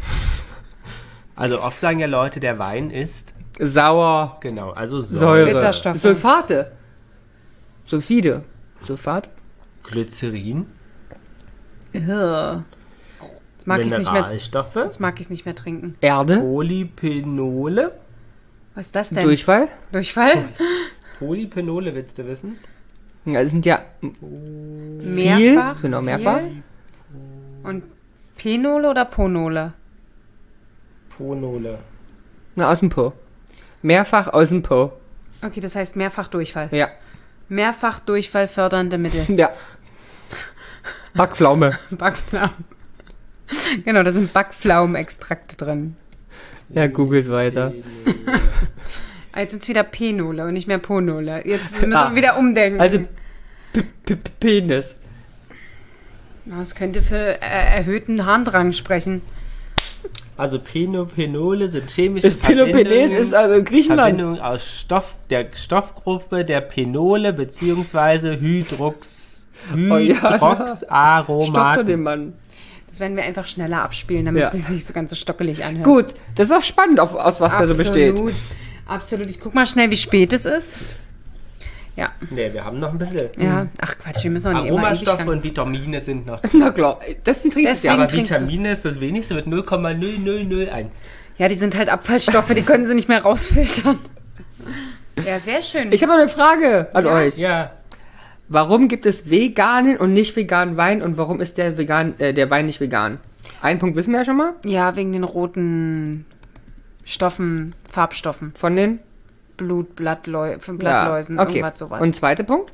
Also oft sagen ja Leute, der Wein ist, Sauer. genau, also Säure. Bitterstoffe. Sulfate. Sulfide. Sulfat. Glycerin, Ugh. Jetzt mag ich es nicht mehr. Mineralstoffe, Jetzt mag ich es nicht mehr trinken. Erde. Polyphenole. Was ist das denn? Durchfall. Durchfall? Polyphenole willst du wissen? Ja, das sind ja Mehrfach. Genau, mehrfach. Viel. Und Penole oder Ponole? Ponole. Na, aus dem Po. Mehrfach aus dem Po. Okay, das heißt mehrfach Durchfall. Ja. Mehrfach Durchfall fördernde Mittel. Ja. Backpflaume. Backpflaumen. Genau, da sind Backpflaumenextrakte drin. Ja, googelt weiter. Jetzt sind es wieder Penole und nicht mehr Ponole. Jetzt müssen Ah. wir wieder umdenken. Also, Penis. Das könnte für erhöhten Harndrang sprechen. Also Penole sind chemische Das Peloponnes ist also in Griechenland. Verbindung aus der Stoffgruppe der Penole bzw. Oh ja. Stopp doch Hydroxaromaten. den Mann. Das werden wir einfach schneller abspielen, damit Ja. es sich nicht so ganz so stockelig anhört. Gut, das ist auch spannend, aus was der so besteht. Absolut. Ich guck mal schnell, wie spät es ist. Ja. Ne, wir haben noch ein bisschen. Ja. Ach Quatsch, wir müssen auch nicht immer ewig Aromastoffe lang. und Vitamine sind noch. Na klar, das trinkst du ja. Deswegen Aber trinkst du's. Vitamine ist das wenigste mit 0,0001. Ja, die sind halt Abfallstoffe, die können sie nicht mehr rausfiltern. Ja, sehr schön. Ich habe noch eine Frage an Ja. euch. Ja, Warum gibt es veganen und nicht veganen Wein und warum ist der Wein nicht vegan? Einen Punkt wissen wir ja schon mal. Ja, wegen den roten Stoffen, Farbstoffen. Von den Blattläusen, okay. irgendwas sowas. Und zweiter Punkt?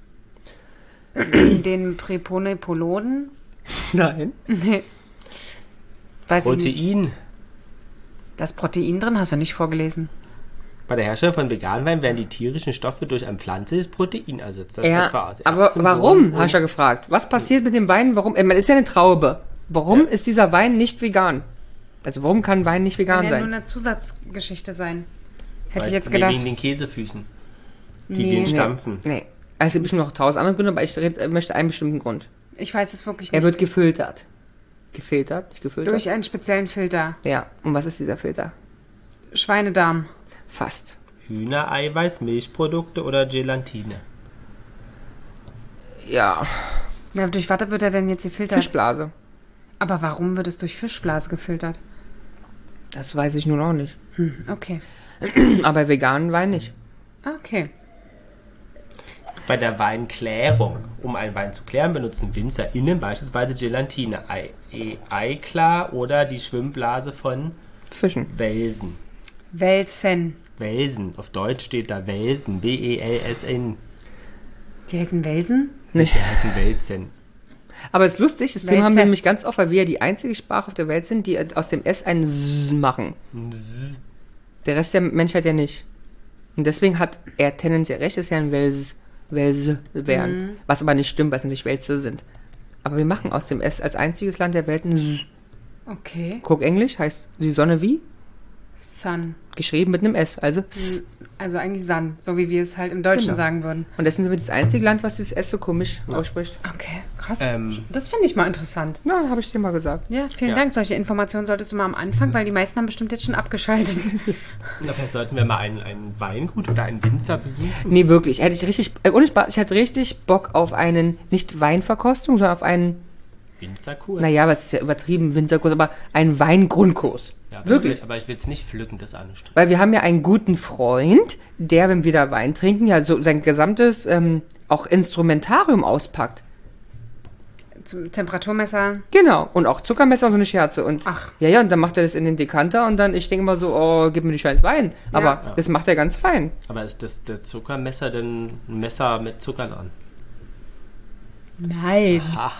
den Präponepoloden? Nein. Nee. Weiß ich nicht. Protein. Da ist Protein drin, hast du nicht vorgelesen. Bei der Herstellung von Veganwein werden die tierischen Stoffe durch ein pflanzliches Protein ersetzt. Das etwa Ja, aus aber Erbsen, warum, Bohnen hast du ja gefragt. Was passiert mit dem Wein? Warum? Man ist ja eine Traube. Warum ist dieser Wein nicht vegan? Also warum kann Wein nicht vegan Kann ja nur sein? eine Zusatzgeschichte sein. Hätte Weil- ich jetzt nee, gedacht. Wegen den Käsefüßen. Die Nee. den Nee. stampfen. Nee. Also es gibt bestimmt noch 1000 andere Gründe, aber ich möchte einen bestimmten Grund. Ich weiß es wirklich Er nicht. wird gefiltert. Gefiltert? Nicht gefiltert? Durch einen speziellen Filter. Ja. Und was ist dieser Filter? Schweinedarm. Fast. Hühnereiweiß, Milchprodukte oder Gelatine? Ja. Ja, durch was wird er denn jetzt gefiltert? Fischblase. Aber warum wird es durch Fischblase gefiltert? Das weiß ich nun auch nicht. Okay. Aber veganen Wein nicht. Okay. Bei der Weinklärung, um einen Wein zu klären, benutzen WinzerInnen beispielsweise Gelatine, Eiklar oder die Schwimmblase von Fischen. Welsen. Welsen. Welsen, auf Deutsch steht da Welsen, W-E-L-S-N. Die heißen Welsen? Die heißen Welsen. Aber es ist lustig, das Thema haben Wälzer. wir nämlich ganz oft, weil wir ja die einzige Sprache auf der Welt sind, die aus dem S ein S machen. Der Rest der Menschheit ja nicht. Und deswegen hat er tendenziell recht, ist ja ein Welse wären. Was aber nicht stimmt, weil es natürlich Wälze sind. Aber wir machen aus dem S als einziges Land der Welt ein S. Okay. Guck, Englisch heißt die Sonne wie? Sun. Geschrieben mit einem S, also S. Also eigentlich Sun, so wie wir es halt im Deutschen Genau. sagen würden. Und deswegen sind wir das einzige Land, was dieses S so komisch ausspricht. Okay, krass. Ähm. Das finde ich mal interessant. Na, habe ich dir mal gesagt. Ja, vielen Ja. Dank. Solche Informationen solltest du mal am Anfang, weil die meisten haben bestimmt jetzt schon abgeschaltet. Na, vielleicht sollten wir mal ein Weingut oder einen Winzer besuchen. Nee, wirklich. Hätte ich richtig, ohne Spaß, ich hatte richtig Bock auf einen, nicht Weinverkostung, sondern auf einen, Winzerkurs? naja, was ist ja übertrieben, Winzerkurs, aber einen Weingrundkurs. Ja, Wirklich. Aber ich will es nicht pflücken, das anstrengend. Weil wir haben ja einen guten Freund, der, wenn wir da Wein trinken, ja so sein gesamtes auch Instrumentarium auspackt. Zum Temperaturmesser. Genau. Und auch Zuckermesser und so eine Scherze. Und Ach. ja, und dann macht er das in den Dekanter und dann, ich denke immer so, oh, gib mir die scheiß Wein. Aber das macht er ganz fein. Aber ist das der Zuckermesser denn ein Messer mit Zucker dran? Nein.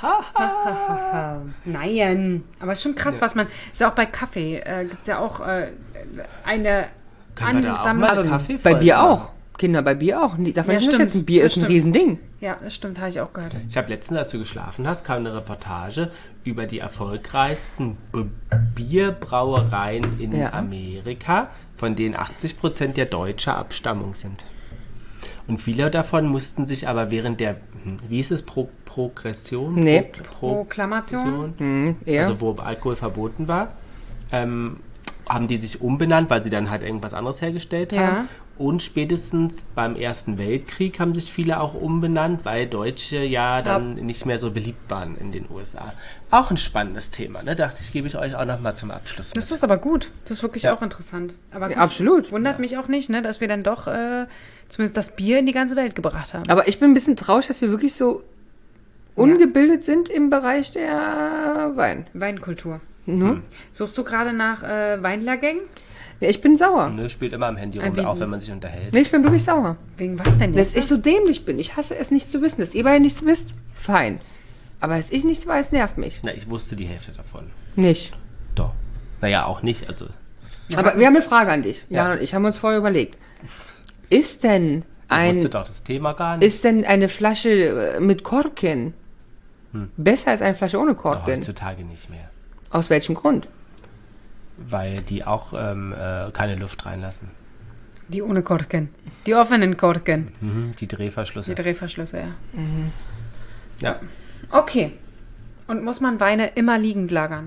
Nein. Aber es ist schon krass, was man. Ist ja auch bei Kaffee. Gibt es ja auch eine Können wir da auch Ansammlung. mal Aber Kaffee bei voll Bier machen? auch. Kinder, bei Bier auch. Darf man Ja, nicht stimmt. unterschätzen. Bier Das ist ein stimmt. Riesending. Ja, das stimmt, habe ich auch gehört. Ich habe letztens, als du geschlafen hast, kam eine Reportage über die erfolgreichsten Bierbrauereien in Ja. Amerika, von denen 80% der deutscher Abstammung sind. Und viele davon mussten sich aber während der, wie hieß es, Progression? Nee. Proklamation? Eher. Also wo Alkohol verboten war, haben die sich umbenannt, weil sie dann halt irgendwas anderes hergestellt Ja. haben. Und spätestens beim Ersten Weltkrieg haben sich viele auch umbenannt, weil Deutsche ja dann nicht mehr so beliebt waren in den USA. Auch ein spannendes Thema, ne? Dachte ich, gebe ich euch auch nochmal zum Abschluss. Das ist aber gut. Das ist wirklich Ja. auch interessant. Aber gut, Ja, absolut. Wundert mich auch nicht, ne, dass wir dann doch zumindest das Bier in die ganze Welt gebracht haben. Aber ich bin ein bisschen traurig, dass wir wirklich so ungebildet sind im Bereich der Wein. Weinkultur. Mhm. Suchst du gerade nach Weinlehrgängen? Ja, ich bin sauer. Ne, spielt immer am Handy rum, Wegen- auch wenn man sich unterhält. Nee, ich bin wirklich sauer. Wegen was denn Dass jetzt? ich so dämlich bin. Ich hasse es nicht zu wissen. Dass ihr beide nichts wisst, fein. Aber dass ich nichts weiß, nervt mich. Na, ich wusste die Hälfte davon. Nicht. Doch. Naja, auch nicht. Also, Aber wir haben eine Frage an dich. Ja. Jan und ich haben uns vorher überlegt. Ist denn ich wusste doch das Thema gar nicht. ist denn eine Flasche mit Korken besser als eine Flasche ohne Korken? Heutzutage nicht mehr. Aus welchem Grund? Weil die auch keine Luft reinlassen. Die ohne Korken. Die offenen Korken. Die Drehverschlüsse. Die Drehverschlüsse, ja. Ja. Okay. Und muss man Weine immer liegend lagern?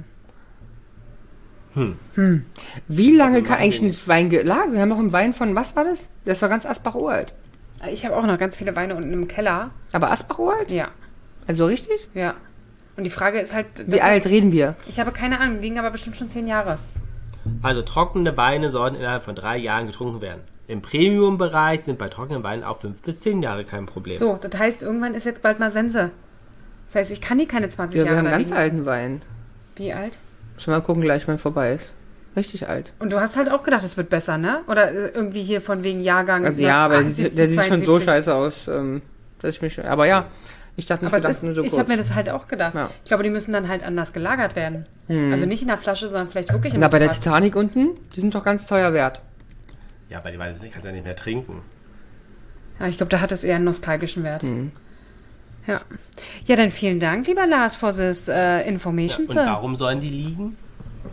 Wie lange Also kann machen eigentlich wir ein Wein gelagert? Wir haben noch einen Wein von, was war das? Das war ganz Asbach uralt. Ich habe auch noch ganz viele Weine unten im Keller. Aber Asbach uralt? Ja, Also richtig? ja. Und die Frage ist halt... Wie alt reden wir? Ich habe keine Ahnung, die liegen aber bestimmt schon 10 Jahre. Also trockene Weine sollten innerhalb von 3 Jahren getrunken werden. Im Premium-Bereich sind bei trockenen Weinen auch 5 bis 10 Jahre kein Problem. So, das heißt, irgendwann ist jetzt bald mal Sense. Das heißt, ich kann die keine 20 Ja, wir Jahre haben da ganz liegen. alten Wein. Wie alt? Müssen wir mal gucken, gleich mal vorbei ist. Richtig alt. Und du hast halt auch gedacht, es wird besser, ne? Oder irgendwie hier von wegen Jahrgang. Also ja, aber der 78, sieht schon so 72. scheiße aus, dass ich mich. Aber ja, ich dachte nicht, Aber gedacht, nur so ich kurz. habe mir das halt auch gedacht. Ja. Ich glaube, die müssen dann halt anders gelagert werden. Also nicht in der Flasche, sondern vielleicht wirklich im Na, bei der Fass. Titanic unten, die sind doch ganz teuer wert. Ja, aber die weiß es nicht, kannst ja nicht mehr trinken. Ja, ich glaube, da hat es eher einen nostalgischen Wert. Ja. Ja, dann vielen Dank, lieber Lars, for this information. Und warum sollen die liegen? Das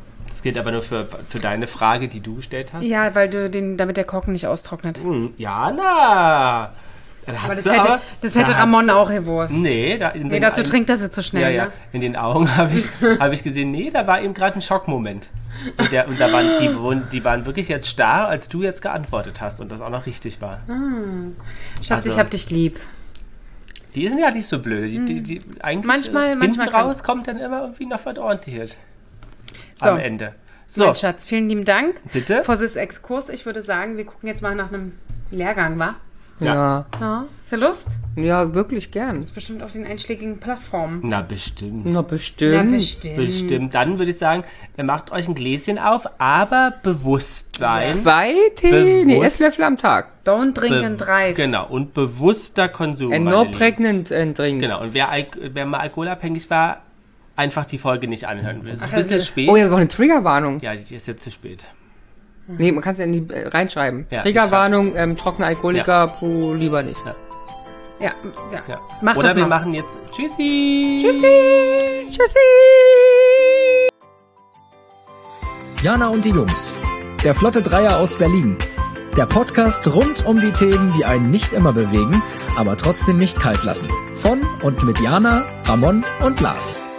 gilt aber nur für deine Frage, die du gestellt hast. Ja, weil damit der Korken nicht austrocknet. Jana! Aber das hätte Ramon auch gewusst. Nee, dazu trinkt er sie zu schnell. Ja. Ne? In den Augen habe ich gesehen, nee, da war eben gerade ein Schockmoment. Und da waren die waren wirklich jetzt starr, als du jetzt geantwortet hast und das auch noch richtig war. Schatz, ich hab dich lieb. Die sind ja nicht so blöd. Die eigentlich manchmal hinten raus kommt dann immer irgendwie noch was Ordentliches so. Am Ende. So, mein Schatz, vielen lieben Dank. Bitte? Für das Exkurs. Ich würde sagen, wir gucken jetzt mal nach einem Lehrgang, wa? Ja. Hast du Lust? Ja, wirklich gern. Bestimmt auf den einschlägigen Plattformen. Na, bestimmt. Bestimmt. Dann würde ich sagen, macht euch ein Gläschen auf, aber bewusst sein. 2 Esslöffel am Tag. Don't drink and drive. Genau, und bewusster Konsum. And no pregnant drink. Genau, und wer mal alkoholabhängig war, einfach die Folge nicht anhören. Es ist ein bisschen spät. Oh ja, wir brauchen eine Triggerwarnung. Ja, die ist jetzt zu spät. Nee, man kann es ja nicht reinschreiben. Ja, Triggerwarnung, trockener Alkoholiker, lieber nicht. Ja. Mach oder das wir machen jetzt Tschüssi. Jana und die Jungs. Der Flotte Dreier aus Berlin. Der Podcast rund um die Themen, die einen nicht immer bewegen, aber trotzdem nicht kalt lassen. Von und mit Jana, Ramon und Lars.